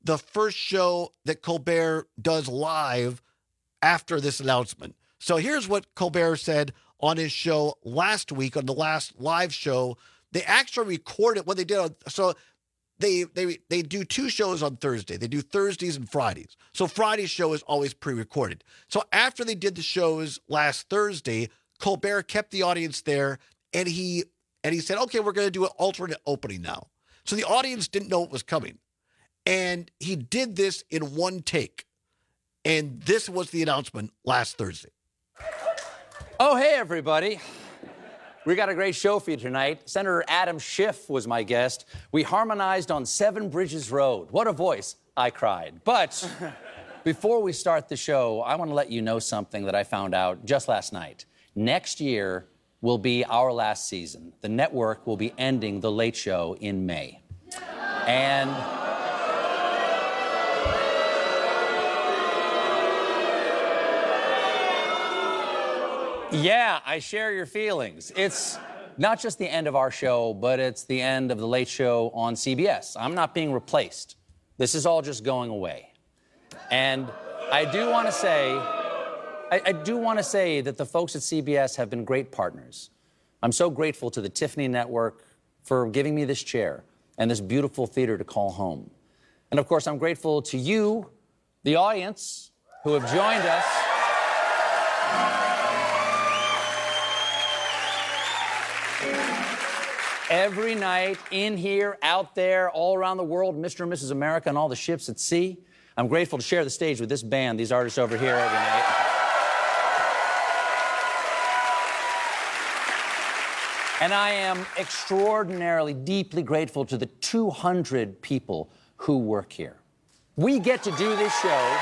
the first show that Colbert does live after this announcement. So here's what Colbert said on his show last week, on the last live show. They actually recorded what they did. On, so they they they do two shows on Thursday. They do Thursdays and Fridays. So Friday's show is always pre-recorded. So after they did the shows last Thursday, Colbert kept the audience there, and he and he said, okay, we're going to do an alternate opening now. So the audience didn't know it was coming. And he did this in one take. And this was the announcement last Thursday. Oh, hey, everybody. We got a great show for you tonight. Senator Adam Schiff was my guest. We harmonized on Seven Bridges Road. What a voice. I cried. But before we start the show, I want to let you know something that I found out just last night. Next year will be our last season. The network will be ending The Late Show in May. And yeah, I share your feelings. It's not just the end of our show, but it's the end of The Late Show on C B S. I'm not being replaced. This is all just going away. And I do want to say, I, I do want to say that the folks at C B S have been great partners. I'm so grateful to the Tiffany Network for giving me this chair and this beautiful theater to call home. And of course, I'm grateful to you, the audience, who have joined us. Every night, in here, out there, all around the world, Mister and Missus America and all the ships at sea. I'm grateful to share the stage with this band, these artists over here every night. And I am extraordinarily, deeply grateful to the two hundred people who work here. We get to do this show.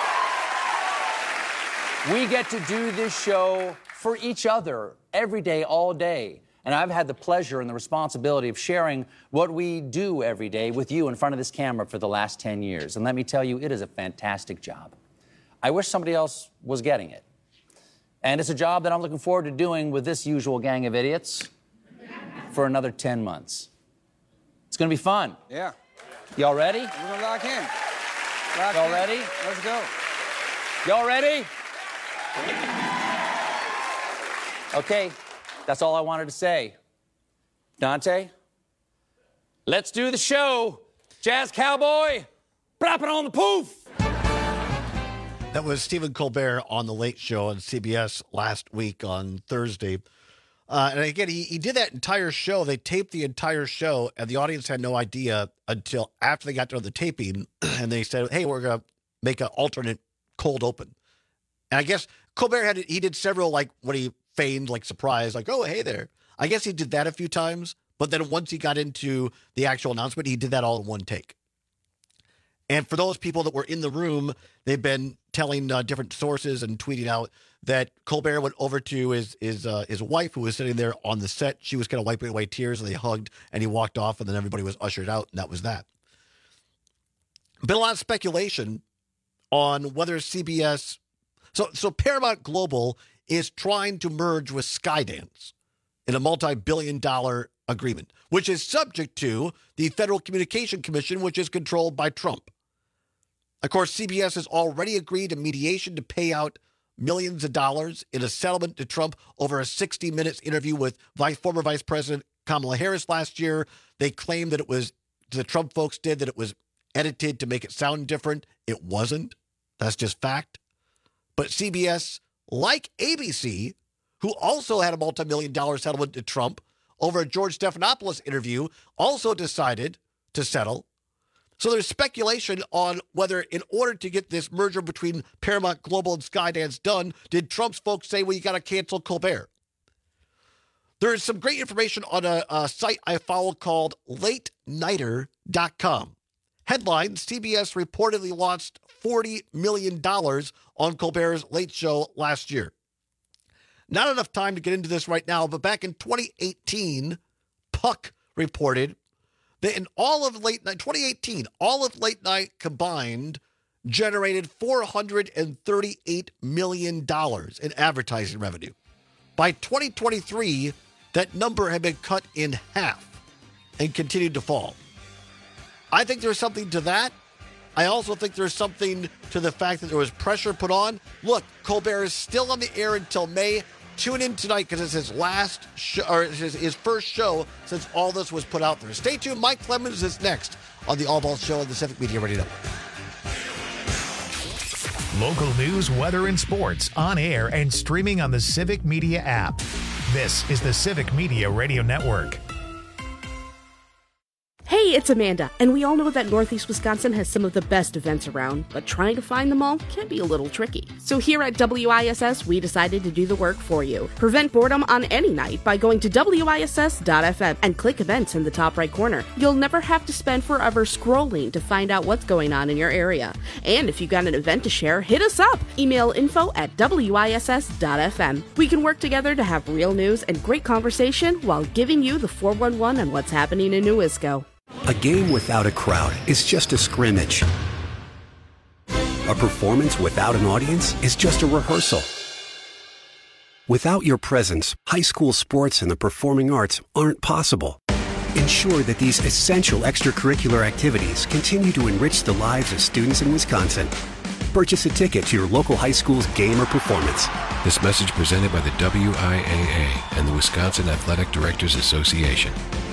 We get to do this show for each other every day, all day. And I've had the pleasure and the responsibility of sharing what we do every day with you in front of this camera for the last ten years. And let me tell you, it is a fantastic job. I wish somebody else was getting it. And it's a job that I'm looking forward to doing with this usual gang of idiots for another ten months. It's going to be fun. Yeah. Y'all ready? We're going to lock in. Lock Y'all in. ready? Let's go. Y'all ready? Okay. That's all I wanted to say. Dante, let's do the show. Jazz Cowboy, plopping on the poof. That was Stephen Colbert on The Late Show on C B S last week on Thursday. Uh, and again, he, he did that entire show. They taped the entire show, and the audience had no idea until after they got done the taping, and they said, hey, we're going to make an alternate cold open. And I guess Colbert had, he did several, like, what he feigned, like, surprise, like, oh, hey there. I guess he did that a few times, but then once he got into the actual announcement, he did that all in one take. And for those people that were in the room, they've been telling uh, different sources and tweeting out that Colbert went over to his his, uh, his wife, who was sitting there on the set. She was kind of wiping away tears, and they hugged, and he walked off, and then everybody was ushered out, and that was that. Been a lot of speculation on whether C B S... So, so Paramount Global is trying to merge with Skydance in a multi-billion dollar agreement, which is subject to the Federal Communication Commission, which is controlled by Trump. Of course, C B S has already agreed to mediation to pay out millions of dollars in a settlement to Trump over a sixty minutes interview with Vice, former Vice President Kamala Harris last year. They claimed that it was, the Trump folks did, that it was edited to make it sound different. It wasn't. That's just fact. But C B S, like A B C, who also had a multi-million dollar settlement to Trump over a George Stephanopoulos interview, also decided to settle. So there's speculation on whether, in order to get this merger between Paramount Global and Skydance done, did Trump's folks say, well, you got to cancel Colbert? There is some great information on a, a site I follow called late nighter dot com. Headline, C B S reportedly lost forty million dollars on Colbert's Late Show last year. Not enough time to get into this right now, but back in twenty eighteen, Puck reported that in all of late night, twenty eighteen, all of late night combined generated four hundred thirty-eight million dollars in advertising revenue. By twenty twenty-three, that number had been cut in half and continued to fall. I think there's something to that. I also think there's something to the fact that there was pressure put on. Look, Colbert is still on the air until May. Tune in tonight because it's his last show, or his, his first show since all this was put out there. Stay tuned. Mike Clemens is next on the All Balls Show on the Civic Media Radio Network. Local news, weather, and sports on air and streaming on the Civic Media app. This is the Civic Media Radio Network. Hey, it's Amanda, and we all know that Northeast Wisconsin has some of the best events around, but trying to find them all can be a little tricky. So here at W I S S, we decided to do the work for you. Prevent boredom on any night by going to W I S S dot F M and click events in the top right corner. You'll never have to spend forever scrolling to find out what's going on in your area. And if you've got an event to share, hit us up. Email info at W I S S dot F M. We can work together to have real news and great conversation while giving you the four one one on what's happening in New Isco. A game without a crowd is just a scrimmage. A performance without an audience is just a rehearsal. Without your presence, high school sports and the performing arts aren't possible. Ensure that these essential extracurricular activities continue to enrich the lives of students in Wisconsin. Purchase a ticket to your local high school's game or performance. This message presented by the W I A A and the Wisconsin Athletic Directors Association.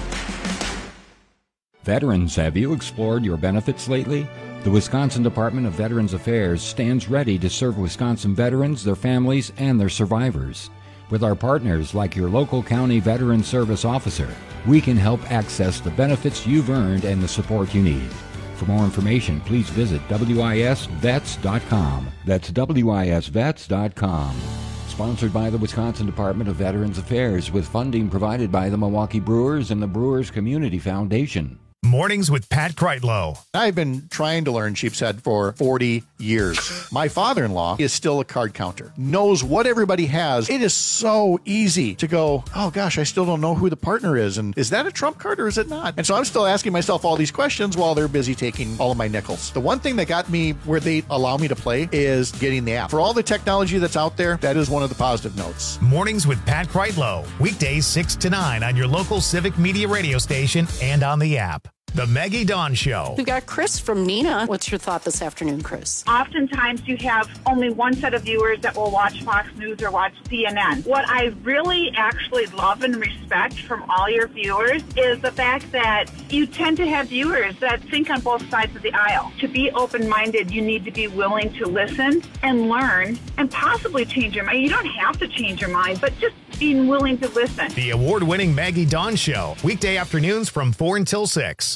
Veterans, have you explored your benefits lately? The Wisconsin Department of Veterans Affairs stands ready to serve Wisconsin veterans, their families, and their survivors. With our partners like your local county veteran service officer, we can help access the benefits you've earned and the support you need. For more information, please visit W I S vets dot com. That's W I S vets dot com. Sponsored by the Wisconsin Department of Veterans Affairs with funding provided by the Milwaukee Brewers and the Brewers Community Foundation. Mornings with Pat Kreitlow. I've been trying to learn sheep's head for forty years. My father-in-law is still a card counter, knows what everybody has. It is so easy to go, oh gosh, I still don't know who the partner is. And is that a trump card or is it not? And so I'm still asking myself all these questions while they're busy taking all of my nickels. The one thing that got me where they allow me to play is getting the app. For all the technology that's out there, that is one of the positive notes. Mornings with Pat Kreitlow. Weekdays six to nine on your local Civic Media radio station and on the app. The Maggie Dawn Show. We've got Chris from Neenah. What's your thought this afternoon, Chris? Oftentimes you have only one set of viewers that will watch Fox News or watch C N N. What I really actually love and respect from all your viewers is the fact that you tend to have viewers that think on both sides of the aisle. To be open-minded, you need to be willing to listen and learn and possibly change your mind. You don't have to change your mind, but just being willing to listen. The award-winning Maggie Dawn Show. Weekday afternoons from four until six.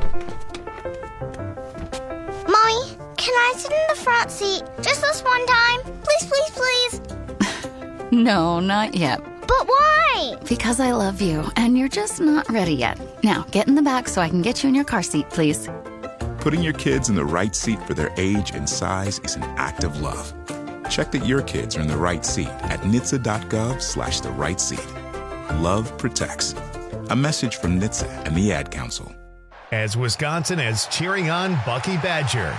Mommy, can I sit in the front seat just this one time? Please, please, please. No, not yet. But why? Because I love you, and you're just not ready yet. Now, get in the back so I can get you in your car seat, please. Putting your kids in the right seat for their age and size is an act of love. Check that your kids are in the right seat at N H T S A dot gov slash the right seat. Love protects. A message from N H T S A and the Ad Council. As Wisconsin is cheering on Bucky Badger.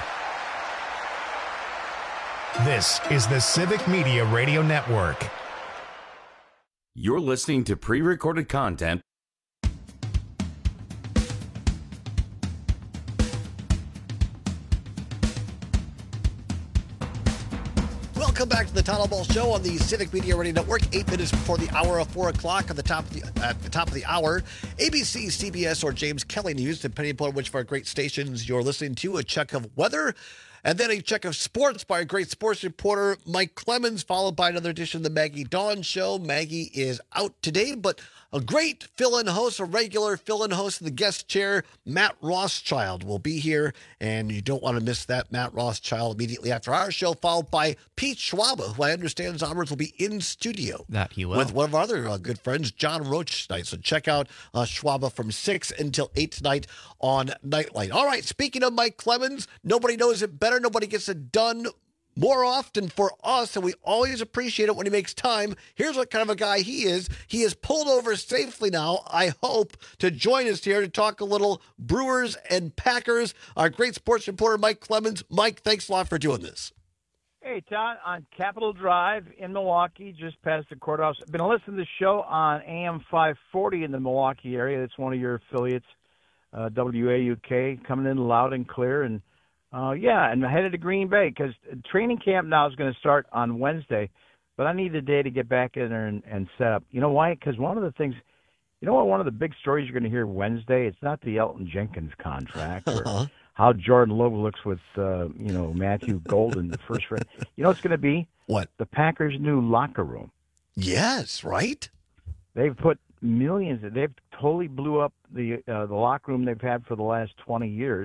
This is the Civic Media Radio Network. You're listening to pre-recorded content. Welcome back to the Town Hall Ball Show on the Civic Media Radio Network. Eight minutes before the hour of four o'clock at the top of the, at the top of the hour. A B C, C B S, or James Kelly News, depending upon which of our great stations you're listening to. A check of weather, and then a check of sports by a great sports reporter, Mike Clemens, followed by another edition of the Maggie Dawn Show. Maggie is out today, but a great fill-in host, a regular fill-in host in the guest chair, Matt Rothschild, will be here, and you don't want to miss that. Matt Rothschild immediately after our show, followed by Pete Schwaba, who I understand Zommers will be in studio. That he will. With one of our other uh, good friends, John Roach, tonight. So check out uh, Schwaba from six until eight tonight on Nightlight. All right, speaking of Mike Clemens, nobody knows it better. Nobody gets it done more often for us, and we always appreciate it when he makes time. Here's what kind of a guy he is. He is pulled over safely now, I hope, to join us here to talk a little Brewers and Packers. Our great sports reporter, Mike Clemens. Mike, thanks a lot for doing this. Hey, Todd, on Capitol Drive in Milwaukee, just past the courthouse. I've been listening to the show on A M five forty in the Milwaukee area. That's one of your affiliates, uh, W A U K, coming in loud and clear, and Uh, yeah, and headed to Green Bay because training camp now is going to start on Wednesday, but I need a day to get back in there and, and set up. You know why? Because one of the things, you know what, one of the big stories you're going to hear Wednesday, it's not the Elton Jenkins contract or uh-huh. how Jordan Love looks with, uh, you know, Matthew Golden, the first round. You know what's going to be? What? The Packers' new locker room. Yes, right? They've put millions, they've totally blew up the uh, the locker room they've had for the last twenty years.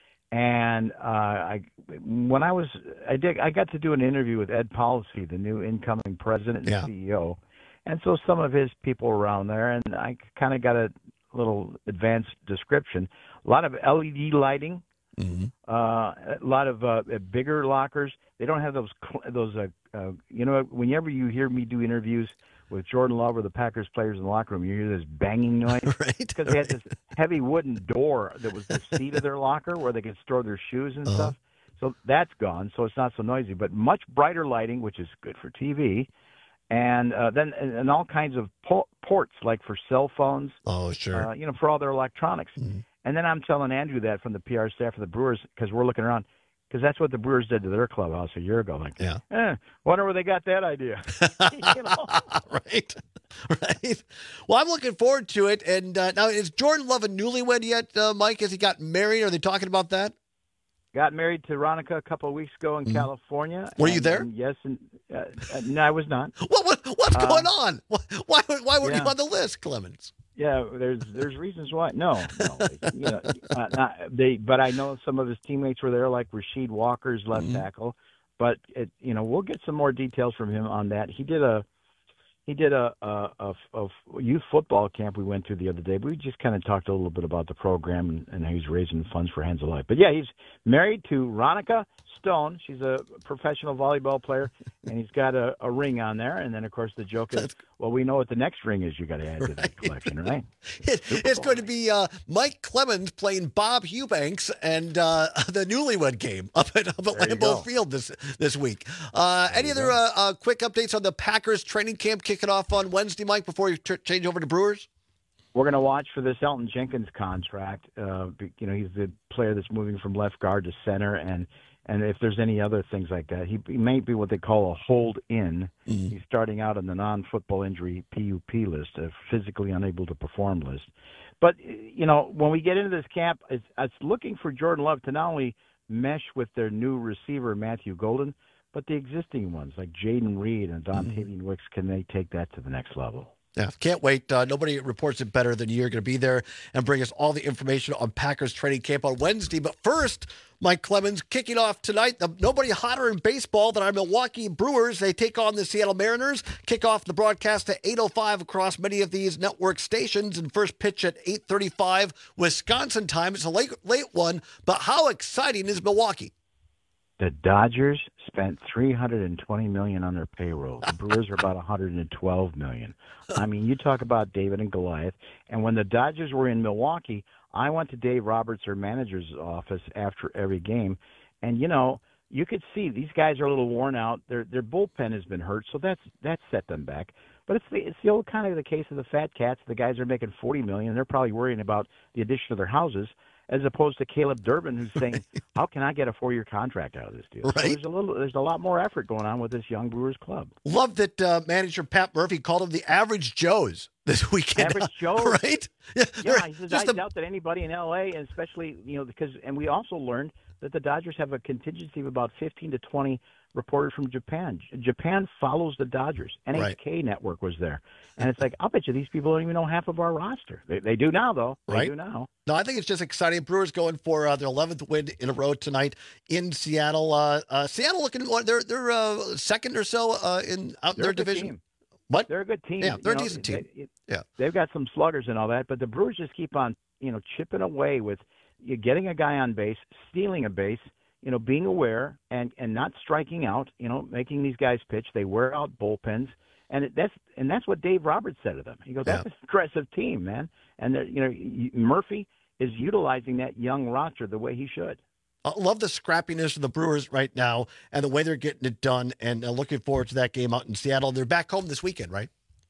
And uh, I, when I was, I did, I got to do an interview with Ed Policy, the new incoming president and yeah. C E O, and so some of his people were around there, and I kind of got a little advanced description. A lot of L E D lighting, mm-hmm. uh, a lot of uh, bigger lockers. They don't have those those. Uh, uh, you know, whenever you hear me do interviews with Jordan Love or the Packers players in the locker room, you hear this banging noise right, because they had this heavy wooden door that was the seat of their locker where they could store their shoes and uh-huh. stuff. So that's gone, so it's not so noisy. But much brighter lighting, which is good for T V, and uh, then and, and all kinds of po- ports like for cell phones. Oh, sure. Uh, you know, for all their electronics. Mm-hmm. And then I'm telling Andrew that from the P R staff of the Brewers because we're looking around. Because that's what the Brewers did to their clubhouse a year ago. Like, yeah. eh, wonder where they got that idea. you know? Right, right. Well, I'm looking forward to it. And uh, now, is Jordan Love a newlywed yet, uh, Mike? Has he got married? Are they talking about that? Got married to Ronica a couple of weeks ago in mm. California. Were and, you there? And yes, and uh, uh, no, I was not. What, what what's uh, going on? Why why, why were yeah. you on the list, Clemens? Yeah, there's there's reasons why. No, no, you know, uh, not, they. But I know some of his teammates were there, like Rasheed Walker's left mm-hmm. tackle. But it, you know, we'll get some more details from him on that. He did a he did a a, a, a youth football camp we went to the other day. We just kind of talked a little bit about the program and, and how he's raising funds for Hands Alive. But yeah, he's married to Ronica Stone. She's a professional volleyball player, and he's got a, a ring on there. And then, of course, the joke is, well, we know what the next ring is you got to add right. to the collection, right? It, it's going to be uh, Mike Clemens playing Bob Eubanks and uh, the newlywed game up at, up at Lambeau Field this this week. Uh, any other uh, uh, quick updates on the Packers training camp kicking off on Wednesday, Mike, before you t- change over to Brewers? We're going to watch for this Elton Jenkins contract. Uh, you know, he's the player that's moving from left guard to center, and And if there's any other things like that, he, he may be what they call a hold-in. Mm-hmm. He's starting out on the non-football injury P U P list, a physically unable to perform list. But, you know, when we get into this camp, it's, it's looking for Jordan Love to not only mesh with their new receiver, Matthew Golden, but the existing ones like Jaden Reed and Dontavian mm-hmm. Wicks. Can they take that to the next level? Yeah, can't wait. Uh, nobody reports it better than you're going to be there and bring us all the information on Packers training camp on Wednesday. But first, Mike Clemens kicking off tonight. The, nobody hotter in baseball than our Milwaukee Brewers. They take on the Seattle Mariners. Kick off the broadcast at eight oh five across many of these network stations. And first pitch at eight thirty-five Wisconsin time. It's a late, late one, but how exciting is Milwaukee? The Dodgers spent three hundred twenty million dollars on their payroll. The Brewers are about one hundred twelve million dollars. I mean, you talk about David and Goliath. And when the Dodgers were in Milwaukee, I went to Dave Roberts, their manager's office, after every game. And, you know, you could see these guys are a little worn out. Their their bullpen has been hurt, so that's that's set them back. But it's the, it's the old kind of the case of the fat cats. The guys are making forty million dollars, and they're probably worrying about the addition of their houses, as opposed to Caleb Durbin, who's saying, how can I get a four-year contract out of this deal? Right. So there's a little, there's a lot more effort going on with this young Brewers club. Love that uh, manager Pat Murphy called them the average Joes this weekend. Average Joes. Right? Yeah, yeah he says, I a... doubt that anybody in L A, and especially, you know, because, and we also learned that the Dodgers have a contingency of about fifteen to twenty reporters from Japan. Japan follows the Dodgers. N H K right. Network was there. And it's like, I'll bet you these people don't even know half of our roster. They, they do now, though. They right. do now. No, I think it's just exciting. Brewers going for uh, their eleventh win in a row tonight in Seattle. Uh, uh, Seattle looking, they're they're uh, second or so uh, in out they're their division. Team. What? They're a good team. Yeah, they're you a know, decent team. They, yeah, they've got some sluggers and all that, but the Brewers just keep on, you know, chipping away with you getting a guy on base, stealing a base, you know, being aware and, and not striking out, you know, making these guys pitch. They wear out bullpens, and it, that's and that's what Dave Roberts said to them. He goes, "That's yeah. an aggressive team, man." And you know, Murphy is utilizing that young roster the way he should. I love the scrappiness of the Brewers right now and the way they're getting it done, and uh, looking forward to that game out in Seattle. They're back home this weekend, right?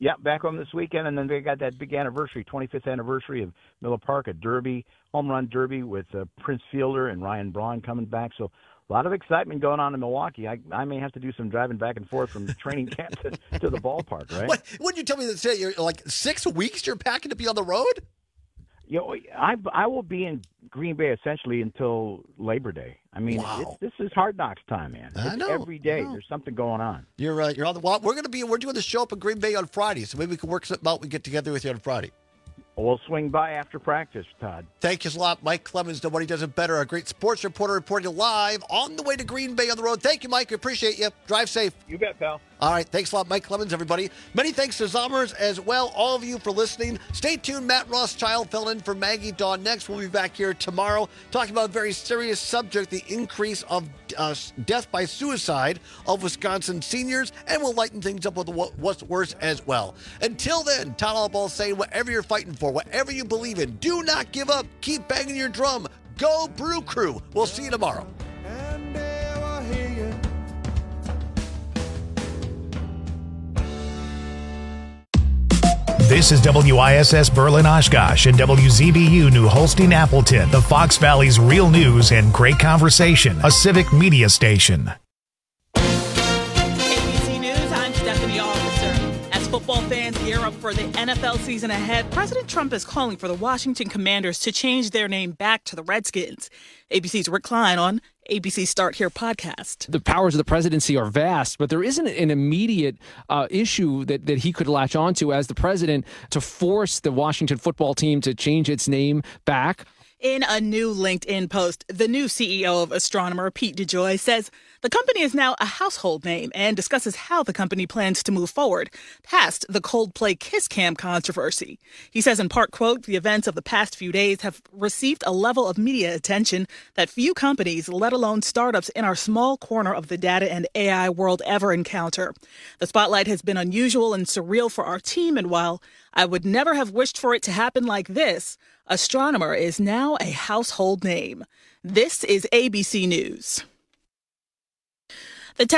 Yeah, back home this weekend, and then they got that big anniversary, twenty-fifth anniversary of Miller Park, a derby, home run derby with uh, Prince Fielder and Ryan Braun coming back. So a lot of excitement going on in Milwaukee. I, I may have to do some driving back and forth from training camp to, to the ballpark, right? What, wouldn't you tell me that you're like six weeks you're packing to be on the road? You know, I, I will be in Green Bay essentially until Labor Day. I mean, Wow. it's, this is Hard Knocks time, man. I It's know, every day I know. there's something going on. You're uh, you're on the. Well, we're gonna be we're doing the show up in Green Bay on Friday, so maybe we can work something out. We get together with you on Friday. We'll swing by after practice, Todd. Thank you a lot, Mike Clemens. Nobody does it better. A great sports reporter reporting live on the way to Green Bay on the road. Thank you, Mike. We appreciate you. Drive safe. You bet, pal. All right. Thanks a lot, Mike Clemens, everybody. Many thanks to Zommers as well. All of you for listening. Stay tuned. Matt Rothschild filling in for Maggie Dawn next. We'll be back here tomorrow talking about a very serious subject, the increase of uh, death by suicide of Wisconsin seniors, and we'll lighten things up with what, what's worse as well. Until then, Todd Allball saying whatever you're fighting for, whatever you believe in, do not give up. Keep banging your drum. Go Brew Crew. We'll see you tomorrow. This is W I S S Berlin Oshkosh and W Z B U New Holstein Appleton, the Fox Valley's real news and great conversation, a civic media station. A B C News, I'm Stephanie Officer. As football fans gear up for the N F L season ahead, President Trump is calling for the Washington Commanders to change their name back to the Redskins. A B C's Rick Klein on A B C Start Here podcast. The powers of the presidency are vast, but there isn't an immediate uh, issue that, that he could latch onto as the president to force the Washington football team to change its name back. In a new LinkedIn post, the new C E O of Astronomer, Pete DeJoy, says the company is now a household name and discusses how the company plans to move forward past the Coldplay Kiss Cam controversy. He says in part, quote, the events of the past few days have received a level of media attention that few companies, let alone startups in our small corner of the data and A I world ever encounter. The spotlight has been unusual and surreal for our team, and while I would never have wished for it to happen like this, Astronomer is now a household name. This is A B C News.